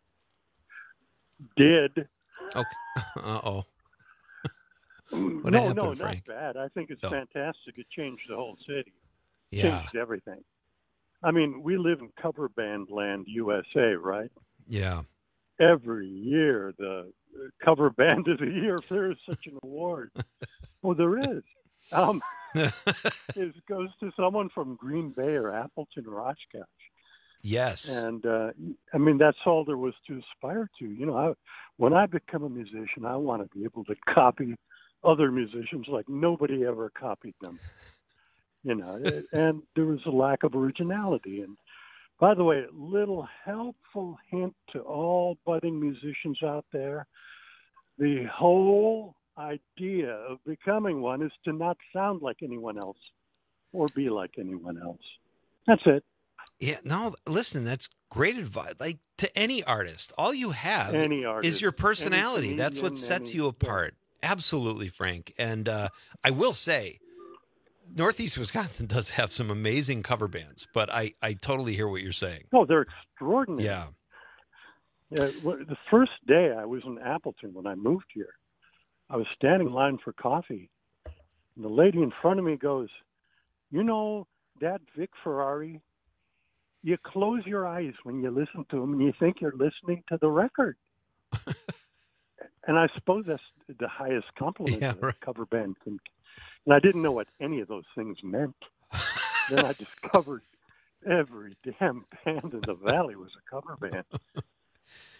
Did. Okay. Uh oh. What no, happened, no, Frank? not bad. I think it's Oh. fantastic. It changed the whole city. Yeah. Changed everything. I mean, we live in cover band land, U S A, right? Yeah. Every year, the cover band of the year, if there is such an award. Well, there is. Um, it goes to someone from Green Bay or Appleton or Oshkosh. Yes. And, uh, I mean, that's all there was to aspire to. You know, I, when I become a musician, I want to be able to copy other musicians like nobody ever copied them. You know, and there was a lack of originality. And by the way, little helpful hint to all budding musicians out there, the whole idea of becoming one is to not sound like anyone else or be like anyone else. That's it. Yeah. No, listen, that's great advice. Like to any artist, all you have Any artist, is your personality. any That's what comedian, sets any- you apart. Absolutely, Frank. And uh, I will say, Northeast Wisconsin does have some amazing cover bands, but I, I totally hear what you're saying. Oh, they're extraordinary. Yeah. Yeah, well, the first day I was in Appleton when I moved here, I was standing in line for coffee, and the lady in front of me goes, "You know, that Vic Ferrari, you close your eyes when you listen to him, and you think you're listening to the record." And I suppose that's the highest compliment Yeah, that a right. cover band can. And I didn't know what any of those things meant. Then I discovered every damn band in the valley was a cover band.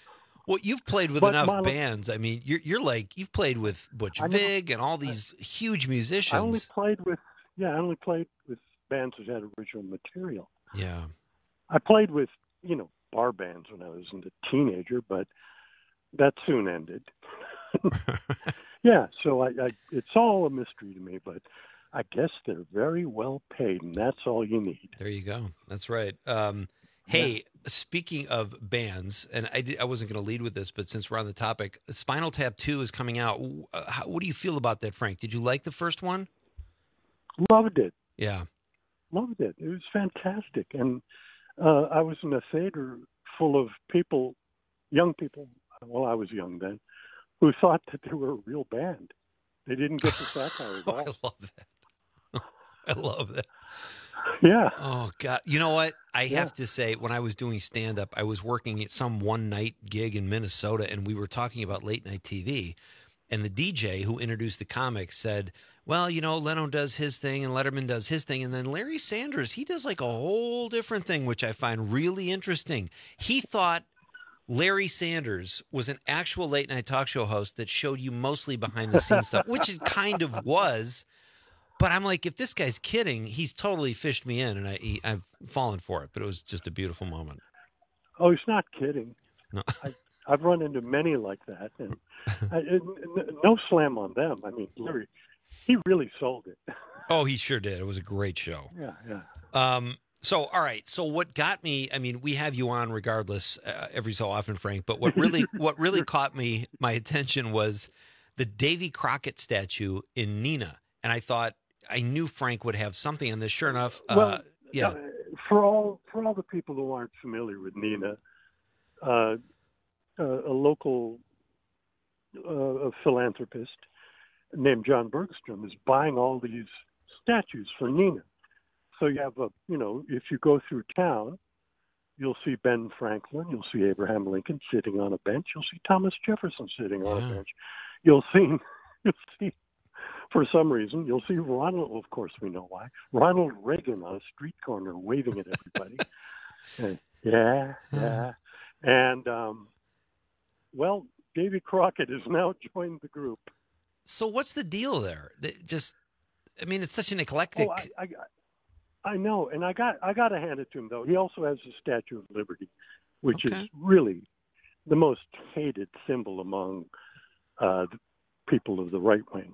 Well, you've played with But enough Milo- bands. I mean, you're you're like you've played with Butch I know. Vig and all these huge musicians. I only played with yeah, I only played with bands that had original material. Yeah. I played with, you know, bar bands when I was a teenager, but that soon ended. yeah, so I, I it's all a mystery to me, but I guess they're very well paid, and that's all you need. There you go. That's right. Um, hey, yeah. Speaking of bands, and I, did, I wasn't going to lead with this, but since we're on the topic, Spinal Tap two is coming out. Uh, how, what do you feel about that, Frank? Did you like the first one? Loved it. Yeah. Loved it. It was fantastic. And uh, I was in a theater full of people, young people, well, I was young then, who thought that they were a real band. They didn't get the satire at all. I love that. I love that. Yeah. Oh, God. You know what? I Yeah. have to say, when I was doing stand-up, I was working at some one-night gig in Minnesota, and we were talking about late-night T V. And the D J who introduced the comics said, well, you know, Leno does his thing and Letterman does his thing. And then Larry Sanders, he does like a whole different thing, which I find really interesting. He thought Larry Sanders was an actual late-night talk show host that showed you mostly behind-the-scenes stuff, which it kind of was. But I'm like, if this guy's kidding, he's totally fished me in, and I, he, I've fallen for it. But it was just a beautiful moment. Oh, he's not kidding. No. I, I've run into many like that, and I, it, no slam on them. I mean, Larry, he really sold it. Oh, he sure did. It was a great show. Yeah, yeah. Um. So, all right. So, what got me? I mean, we have you on regardless uh, every so often, Frank. But what really, what really caught me, my attention was the Davy Crockett statue in Neenah, and I thought I knew Frank would have something on this. Sure enough, uh, Well, yeah. uh, for all for all the people who aren't familiar with Neenah, uh, uh, a local uh, a philanthropist named John Bergstrom is buying all these statues for Neenah. So you have a, you know, if you go through town, you'll see Ben Franklin, you'll see Abraham Lincoln sitting on a bench, you'll see Thomas Jefferson sitting on Yeah. a bench, you'll see, you'll see, for some reason, you'll see Ronald. Of course, we know why. Ronald Reagan on a street corner waving at everybody. And, yeah, yeah, and um, well, Davy Crockett has now joined the group. So, what's the deal there? They just, I mean, it's such an eclectic. Oh, I, I, I know, and I got I got to hand it to him though. He also has the Statue of Liberty, which Okay. is really the most hated symbol among uh, the people of the right wing.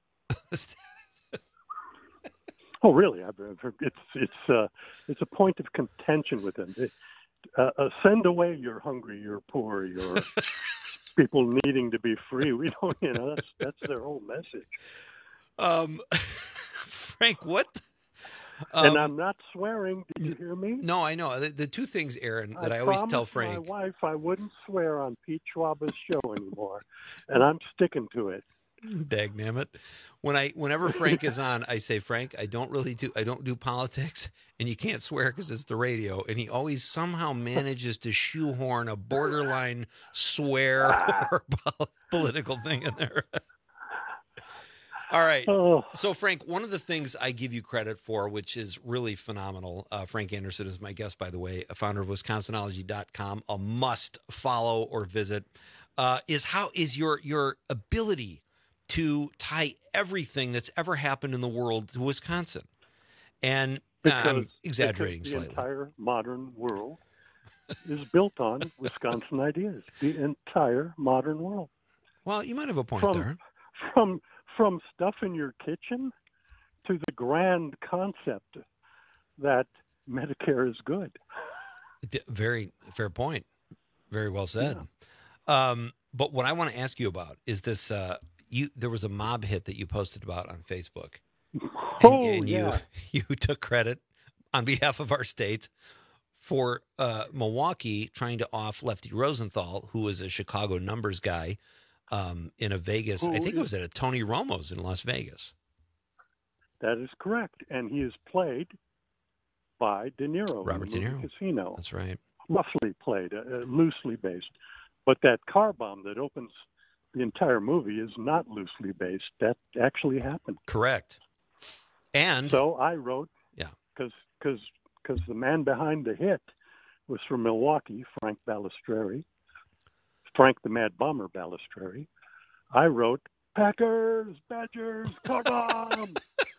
Oh, really? I've, I've heard it's it's uh, it's a point of contention with them. They, uh, uh, send away you're hungry, you're poor, you're people needing to be free. We don't, you know, that's that's their whole message. Um, Frank, what? and Um, I'm not swearing. Did you hear me? No, I know. The, the two things, Aaron, that I, always tell promised my Frank. wife I wouldn't swear on Pete Schwaba's show anymore, and I'm sticking to it. Dagnammit. When I, whenever Frank is on, I say, Frank, I don't really do, I don't do politics, and you can't swear because it's the radio. And he always somehow manages to shoehorn a borderline swear or pol- political thing in there. All right. Oh. So, Frank, one of the things I give you credit for, which is really phenomenal, uh, Frank Anderson is my guest, by the way, a founder of Wisconsinology dot com, a must follow or visit, uh, is how is your your ability to tie everything that's ever happened in the world to Wisconsin. And uh, I'm Because- exaggerating because the slightly. entire modern world is built on Wisconsin ideas. The entire modern world. Well, you might have a point from, there. From from stuff in your kitchen to the grand concept that Medicare is good. D- Very fair point. Very well said. Um, but what I want to ask you about is this. Uh, you there was a mob hit that you posted about on Facebook. And, Oh, and yeah. you you took credit on behalf of our state for uh, Milwaukee trying to off Lefty Rosenthal, who was a Chicago numbers guy um, in a Vegas. I Who think it is- was at a Tony Romo's in Las Vegas. That is correct. And he is played by De Niro. Robert in the De movie Niro. Casino. That's right. Roughly played, uh, uh, loosely based. But that car bomb that opens the entire movie is not loosely based. That actually happened. Correct. And so I wrote, yeah, because because because the man behind the hit was from Milwaukee, Frank Balistreri, Frank the Mad Bomber Balistreri. I wrote, Packers, Badgers, come on!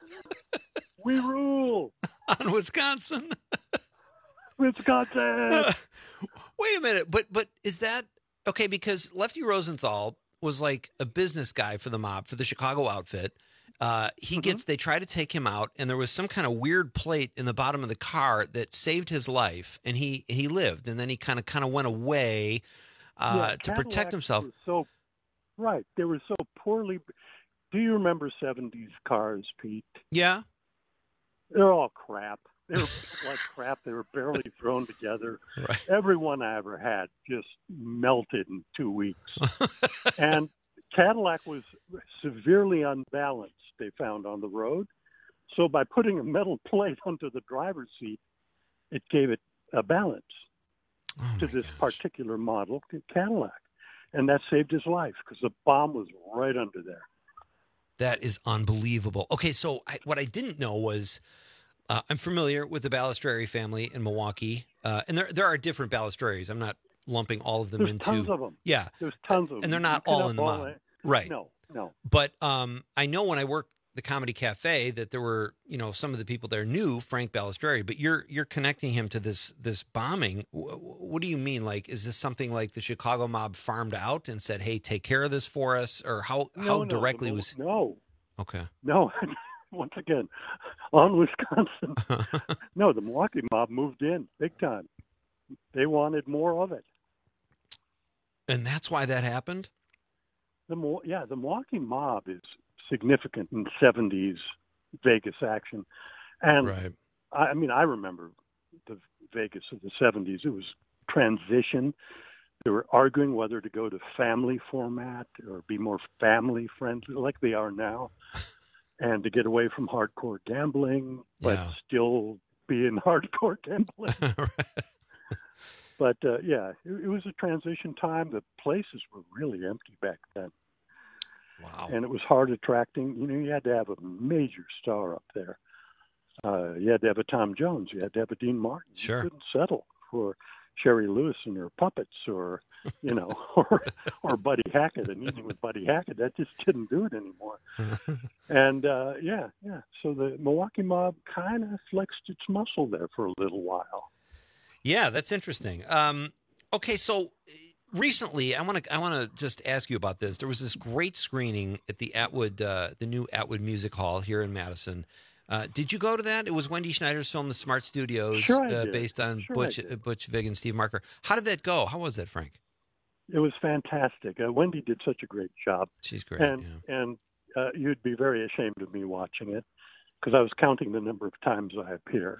We rule! On Wisconsin? Wisconsin! Uh, wait a minute, but but is that, okay, because Lefty Rosenthal was like a business guy for the mob, for the Chicago outfit. Uh, he mm-hmm. gets, they try to take him out, and there was some kind of weird plate in the bottom of the car that saved his life, and he, he lived, and then he kind of kind of went away uh, yeah, to Cadillacs protect himself. Were so right, they were so poorly. Do you remember seventies cars, Pete? Yeah, they're all crap. They were like crap. They were barely thrown together. Right. Every one I ever had just melted in two weeks, and Cadillac was severely unbalanced, they found on the road. So by putting a metal plate onto the driver's seat, it gave it a balance oh to this gosh. particular model Cadillac. And that saved his life because the bomb was right under there. That is unbelievable. Okay, so I, what I didn't know was uh, I'm familiar with the Balistreri family in Milwaukee. Uh, and there there are different Balistreris. I'm not lumping all of them There's into tons of them. Yeah. There's tons of them. And they're not You all cannot in the all mob. it. Right. No, no. But um, I know when I worked the Comedy Cafe that there were, you know, some of the people there knew Frank Balistreri, but you're you're connecting him to this this bombing. W- what do you mean? Like, is this something like the Chicago mob farmed out and said, "Hey, take care of this for us," or how No, how no, directly the, was? No. Okay. No. Once again, on Wisconsin. No, the Milwaukee mob moved in big time. They wanted more of it. And that's why that happened? The Yeah, the Milwaukee mob is significant in seventies Vegas action. And right. I, I mean, I remember the Vegas of the seventies. It was transition. They were arguing whether to go to family format or be more family friendly like they are now, and to get away from hardcore gambling, but Yeah. still be in hardcore gambling. But uh, yeah, it, it was a transition time. The places were really empty back then. Wow. And it was hard attracting. You know, you had to have a major star up there. Uh, you had to have a Tom Jones. You had to have a Dean Martin. Sure. You couldn't settle for Sherry Lewis and her puppets, or you know, or or Buddy Hackett. And evening with Buddy Hackett, that just didn't do it anymore. And uh, yeah, yeah. So the Milwaukee mob kind of flexed its muscle there for a little while. Yeah, that's interesting. Um, okay, so recently, I want to I want to just ask you about this. There was this great screening at the Atwood, uh, the new Atwood Music Hall here in Madison. Uh, did you go to that? It was Wendy Schneider's film, The Smart Studios, Sure I uh, did. based on Sure I Butch did. Butch Vig and Steve Marker. How did that go? How was that, Frank? It was fantastic. Uh, Wendy did such a great job. She's great. And yeah. and uh, you'd be very ashamed of me watching it because I was counting the number of times I appear.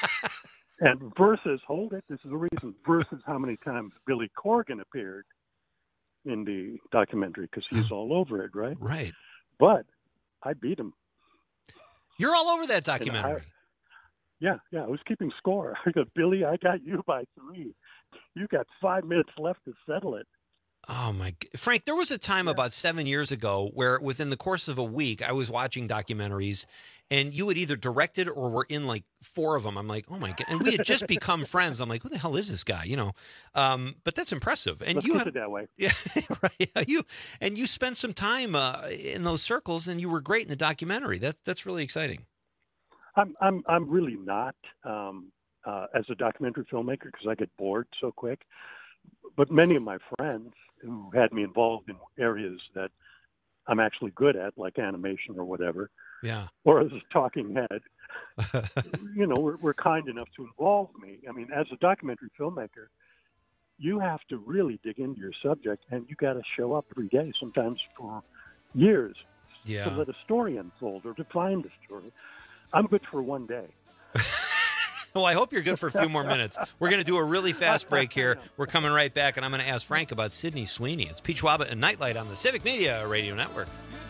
And versus, hold it, this is the reason, versus how many times Billy Corgan appeared in the documentary, because he's all over it, right? Right. But I beat him. You're all over that And I- documentary. yeah, yeah, I was keeping score. I go, Billy, I got you by three. You got five minutes left to settle it. Oh my, g- Frank, there was a time about seven years ago where within the course of a week, I was watching documentaries and you had either directed or were in like four of them. I'm like, oh my God. And we had just become friends. I'm like, who the hell is this guy? You know? Um, but that's impressive. And Let's you keep have, it that way. yeah, right. You, and you spent some time uh, in those circles and you were great in the documentary. That's, that's really exciting. I'm I'm I'm really not um, uh, as a documentary filmmaker because I get bored so quick. But many of my friends who had me involved in areas that I'm actually good at, like animation or whatever, Yeah. or as a talking head, you know, were, were kind enough to involve me. I mean, as a documentary filmmaker, you have to really dig into your subject, and you got to show up every day, sometimes for years, Yeah. to let a story unfold or to find a story. I'm good for one day. Well, I hope you're good for a few more minutes. We're going to do a really fast break here. We're coming right back, and I'm going to ask Frank about Sydney Sweeney. It's Pete Schwab and Nightlight on the Civic Media Radio Network.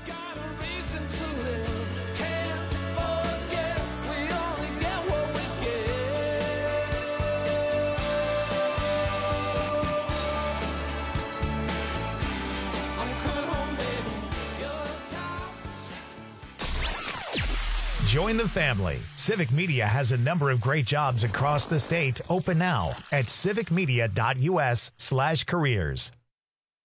Join the family. Civic Media has a number of great jobs across the state open now at civicmedia.us slash careers.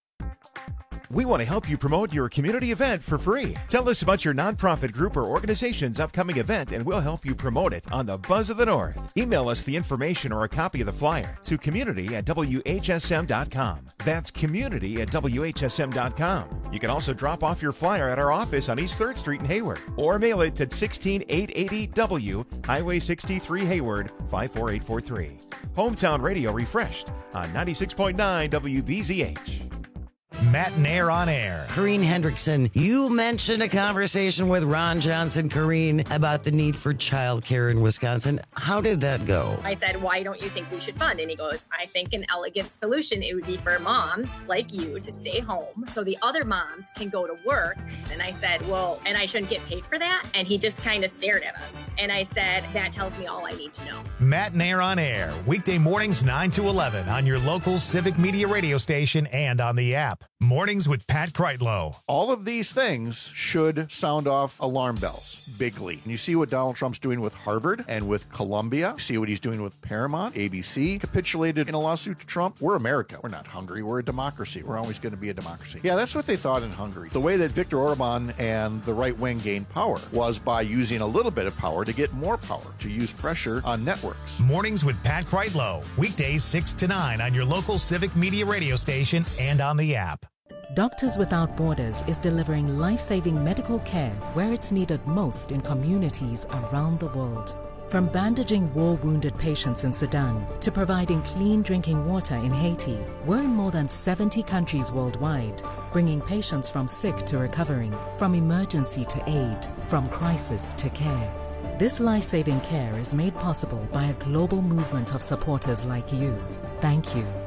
We want to help you promote your community event for free. Tell us about your nonprofit group or organization's upcoming event, and we'll help you promote it on the Buzz of the North. Email us the information or a copy of the flyer to community at W H S M dot com. That's community at W H S M dot com. You can also drop off your flyer at our office on East third Street in Hayward, or mail it to sixteen eight eighty W, Highway sixty-three, Hayward, five four eight four three. Hometown Radio refreshed on ninety-six point nine W B Z H. Matt Nair on air. Corrine Hendrickson, you mentioned a conversation with Ron Johnson, Corrine, about the need for childcare in Wisconsin. How did that go? I said, why don't you think we should fund? And he goes, I think an elegant solution, it would be for moms like you to stay home so the other moms can go to work. And I said, well, and I shouldn't get paid for that? And he just kind of stared at us. And I said, that tells me all I need to know. Matt Nair on air, weekday mornings nine to eleven on your local Civic Media radio station and on the app. Mornings with Pat Kreitlow. All of these things should sound off alarm bells bigly. And you see what Donald Trump's doing with Harvard and with Columbia. You see what he's doing with Paramount. A B C capitulated in a lawsuit to Trump. We're America. We're not Hungary. We're a democracy. We're always going to be a democracy. Yeah, that's what they thought in Hungary. The way that Viktor Orban and the right wing gained power was by using a little bit of power to get more power, to use pressure on networks. Mornings with Pat Kreitlow. Weekdays six to nine on your local Civic Media radio station and on the app. Doctors Without Borders is delivering life-saving medical care where it's needed most in communities around the world. From bandaging war-wounded patients in Sudan to providing clean drinking water in Haiti, we're in more than seventy countries worldwide, bringing patients from sick to recovering, from emergency to aid, from crisis to care. This life-saving care is made possible by a global movement of supporters like you. Thank you.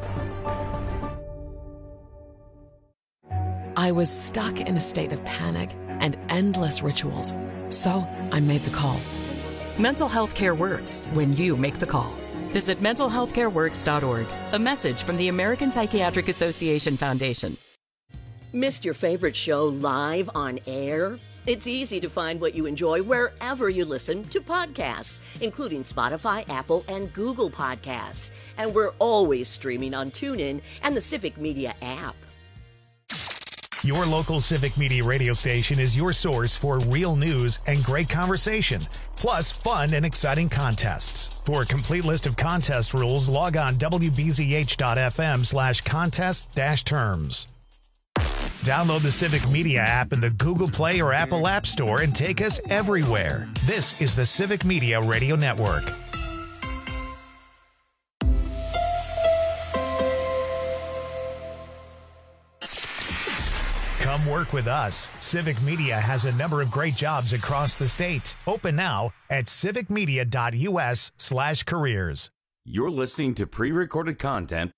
I was stuck in a state of panic and endless rituals, so I made the call. Mental health care works when you make the call. Visit mental health care works dot org. A message from the American Psychiatric Association Foundation. Missed your favorite show live on air? It's easy to find what you enjoy wherever you listen to podcasts, including Spotify, Apple, and Google Podcasts. And we're always streaming on TuneIn and the Civic Media app. Your local Civic Media radio station is your source for real news and great conversation, plus fun and exciting contests. For a complete list of contest rules, log on W B Z H dot F M slash contest dash terms. Download the Civic Media app in the Google Play or Apple App Store and take us everywhere. This is the Civic Media Radio Network. Come work with us. Civic Media has a number of great jobs across the state. Open now at civic media dot U S slash careers. You're listening to pre-recorded content.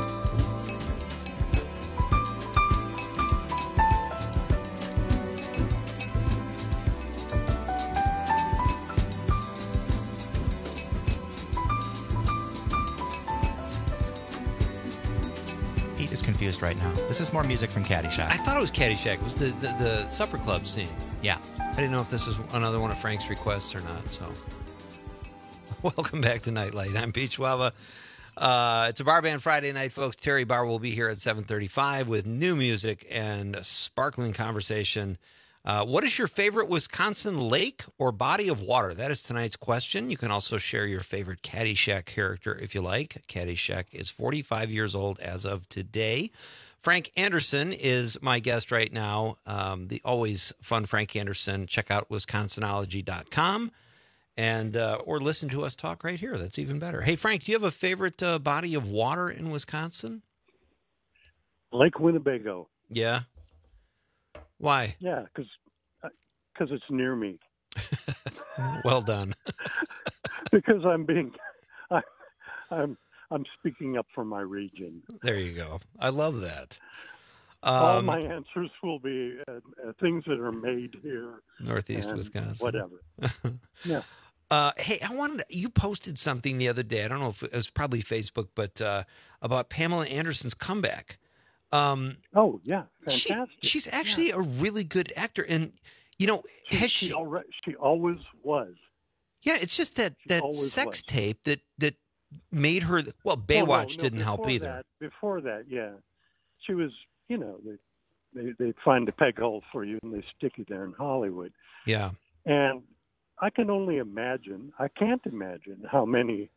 Confused right now. This is more music from Caddyshack. I thought it was Caddyshack. It was the, the, the supper club scene. Yeah. I didn't know if this was another one of Frank's requests or not, so. Welcome back to Nightlight. I'm Pete Schwaba. Uh, it's a Bar Band Friday night, folks. Terry Barr will be here at seven thirty-five with new music and a sparkling conversation. Uh, what is your favorite Wisconsin lake or body of water? That is tonight's question. You can also share your favorite Caddyshack character if you like. Caddyshack is forty-five years old as of today. Frank Anderson is my guest right now. Um, the always fun Frank Anderson. Check out wisconsinology dot com and uh, or listen to us talk right here. That's even better. Hey, Frank, do you have a favorite uh, body of water in Wisconsin? Lake Winnebago. Yeah. Why? Yeah, because because it's near me. Well done. Because I'm being, I, I'm I'm speaking up for my region. There you go. I love that. Um, All my answers will be uh, uh, things that are made here, Northeast Wisconsin, whatever. Yeah. Uh, hey, I wanted to, you posted something the other day. I don't know if it was probably Facebook, but uh, about Pamela Anderson's comeback. Um, oh yeah, fantastic. She, she's actually yeah. a really good actor, and you know, she, has she, she, already, she always was. Yeah, it's just that she that sex was. tape that that made her. Well, Baywatch oh, no, no, didn't help either. That, before that, yeah, she was. You know, the they they find a peg hole for you and they stick you there in Hollywood. Yeah. And I can only imagine, I can't imagine how many,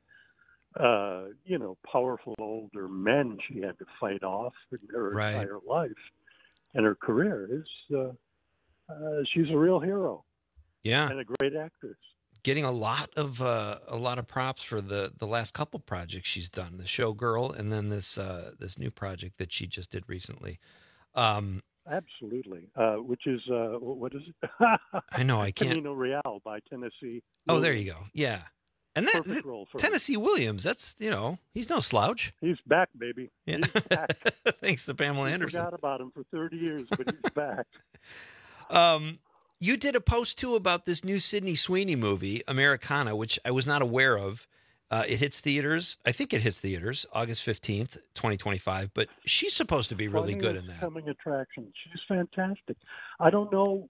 uh, you know, powerful older men she had to fight off in her Right. entire life and her career. Is uh, uh, she's a real hero. Yeah. And a great actress. Getting a lot of uh, a lot of props for the, the last couple projects she's done, the Showgirl, and then this uh, this new project that she just did recently. Um, Absolutely, uh, which is uh, what is it? I know I can't. Camino Real by Tennessee. Oh, there you go. Yeah, and that, Perfect that role for Tennessee Williams. That's you know he's no slouch. He's back, baby. Yeah. He's back. Thanks to Pamela We Anderson. Forgot about him for thirty years, but he's back. Um, you did a post too about this new Sydney Sweeney movie, Americana, which I was not aware of. Uh, it hits theaters. I think it hits theaters August fifteenth, twenty twenty-five. But she's supposed to be really good in that. Coming attraction. She's fantastic. I don't know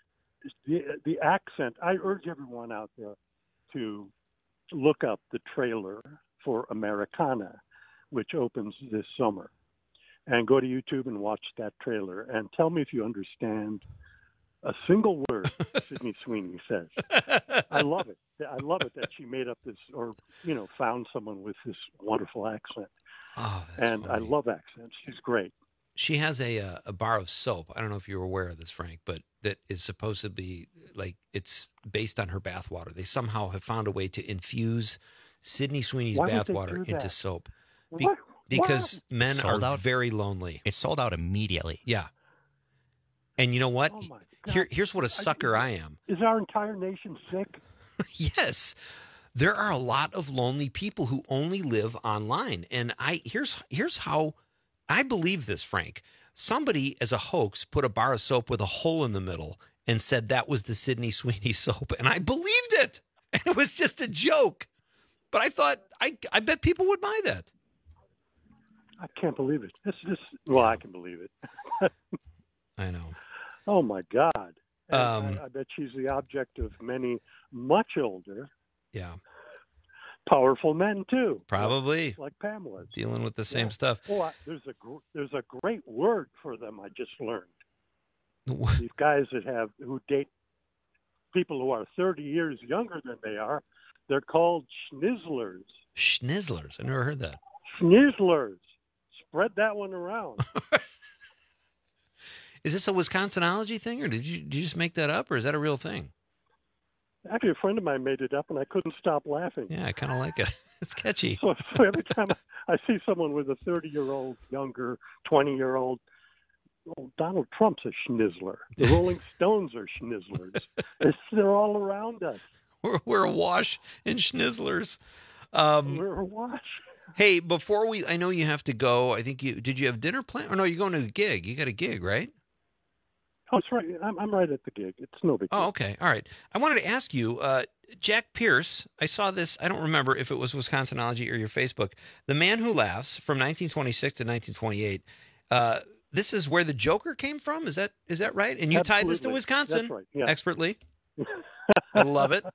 the the accent. I urge everyone out there to look up the trailer for Americana, which opens this summer, and go to YouTube and watch that trailer and tell me if you understand a single word Sydney Sweeney says. I love it. I love it that she made up this, or you know, found someone with this wonderful accent. Oh, and I love accents. She's great. She has a uh, a bar of soap. I don't know if you're aware of this, Frank, but that is supposed to be like it's based on her bathwater. They somehow have found a way to infuse Sydney Sweeney's Why would they bathwater do into that? soap. Be- What? because What? men Sold are out? very lonely. It sold out immediately. Yeah. And you know what? Oh my God. Here, here's what a sucker I am. Is our entire nation sick? Yes. There are a lot of lonely people who only live online. And I here's here's how I believe this, Frank. Somebody as a hoax put a bar of soap with a hole in the middle and said that was the Sydney Sweeney soap. And I believed it. And it was just a joke. But I thought I I bet people would buy that. I can't believe it. This is well, I can believe it. I know. Oh my God! And Um, I, I bet she's the object of many much older, Yeah. powerful men too. Probably. like Pamela. Dealing with the same stuff. Oh, I, there's a gr- there's a great word for them. I just learned. These guys that have who date people who are thirty years younger than they are, they're called schnizzlers. Schnizzlers. I never heard that. Schnizzlers. Spread that one around. Is this a Wisconsinology thing, or did you, did you just make that up, or is that a real thing? Actually, a friend of mine made it up, and I couldn't stop laughing. Yeah, I kind of like it. It's catchy. So, so every time I, I see someone with a thirty-year-old, younger, twenty-year-old, well, Donald Trump's a schnizzler. The Rolling Stones are schnizzlers. It's, they're all around us. We're, we're awash in schnizzlers. Um, we're awash. Hey, before we, I know you have to go. I think you, did you have dinner planned? Or no, you're going to a gig. You got a gig, right? Oh, it's right. I'm, I'm right at the gig. It's no big deal. Oh, okay. All right. I wanted to ask you, uh, Jack Pierce, I saw this. I don't remember if it was Wisconsinology or your Facebook. The Man Who Laughs from nineteen twenty-six to nineteen twenty-eight. Uh, this is where the Joker came from. Is that is that right? And you tied this to Absolutely. Wisconsin That's right. Yeah. expertly. I love it.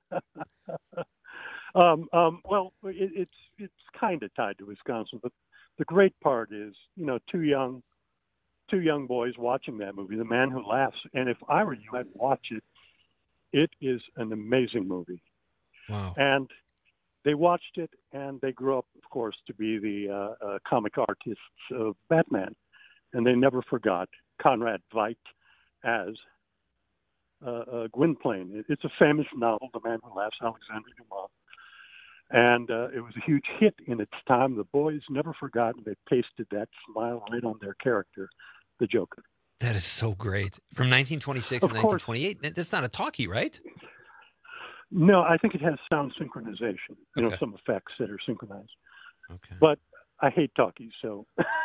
Um, um, well, it, it's it's kind of tied to Wisconsin, but the great part is, you know, two young, two young boys watching that movie, The Man Who Laughs. And if I were you, I'd watch it. It is an amazing movie. Wow. And they watched it, and they grew up, of course, to be the uh, uh, comic artists of Batman, and they never forgot Conrad Veidt as uh, uh, Gwynplaine. It, it's a famous novel, The Man Who Laughs, Alexander Dumas. And uh, it was a huge hit in its time. The boys never forgot, and they pasted that smile right on their character, the Joker. That is so great. From nineteen twenty-six Of to course. nineteen twenty-eight. That's not a talkie, right? No, I think it has sound synchronization, you know, Okay. some effects that are synchronized. Okay. But I hate talkies, so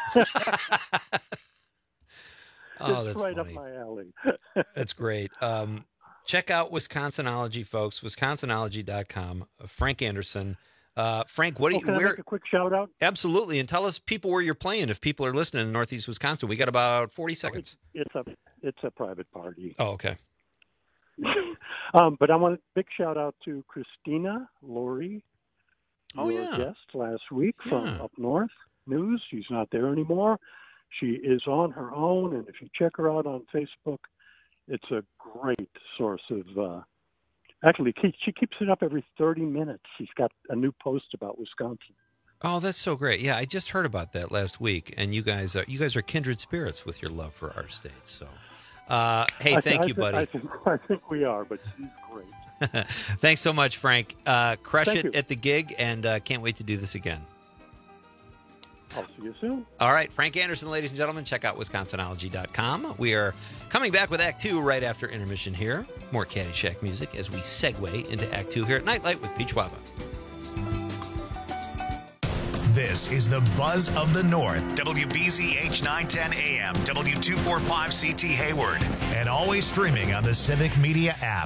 Oh, it's that's right funny. up my alley. That's great. Um, check out Wisconsinology, folks. Wisconsinology dot com. Uh, Frank Anderson. Uh, Frank, what do Oh, you? can I Where? make a quick shout out? Absolutely, and tell us people where you're playing. If people are listening in Northeast Wisconsin, we got about forty seconds. It's a it's a private party. Oh, okay. um, but I want a big shout out to Christina Laurie, Oh, your yeah. guest last week from Yeah. up north news. She's not there anymore. She is on her own, and if you check her out on Facebook, it's a great source of. Uh, actually, she keeps it up every thirty minutes. She's got a new post about Wisconsin. Oh, that's so great! Yeah, I just heard about that last week, and you guys are you guys are kindred spirits with your love for our state. So, uh, hey, I thank th- you, buddy. I think, I think we are, but she's great. Thanks so much, Frank. Uh, crush Thank it you. at the gig, and uh, can't wait to do this again. I'll see you soon. All right, Frank Anderson, ladies and gentlemen, check out wisconsinology dot com. We are coming back with Act Two right after intermission here. More Caddyshack music as we segue into Act Two here at Nightlight with Peach Waba. This is the Buzz of the North, W B Z H nine ten A M, W two forty-five C T Hayward, and always streaming on the Civic Media app.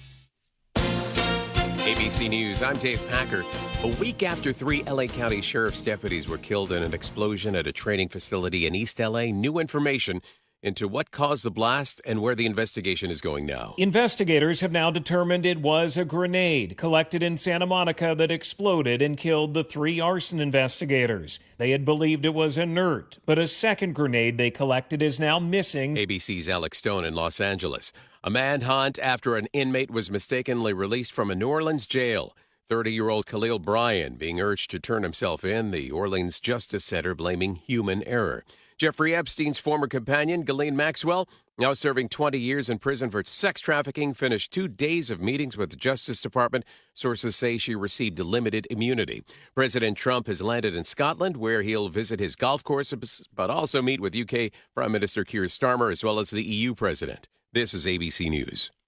A B C News, I'm Dave Packer. A week after three L A County Sheriff's deputies were killed in an explosion at a training facility in East L A, new information into what caused the blast and where the investigation is going now. Investigators have now determined it was a grenade collected in Santa Monica that exploded and killed the three arson investigators. They had believed it was inert, but a second grenade they collected is now missing. A B C's Alex Stone in Los Angeles. A manhunt after an inmate was mistakenly released from a New Orleans jail. thirty-year-old Khalil Bryan being urged to turn himself in, the Orleans Justice Center blaming human error. Jeffrey Epstein's former companion, Ghislaine Maxwell, now serving twenty years in prison for sex trafficking, finished two days of meetings with the Justice Department. Sources say she received limited immunity. President Trump has landed in Scotland, where he'll visit his golf courses, but also meet with U K Prime Minister Keir Starmer, as well as the E U president. This is A B C News.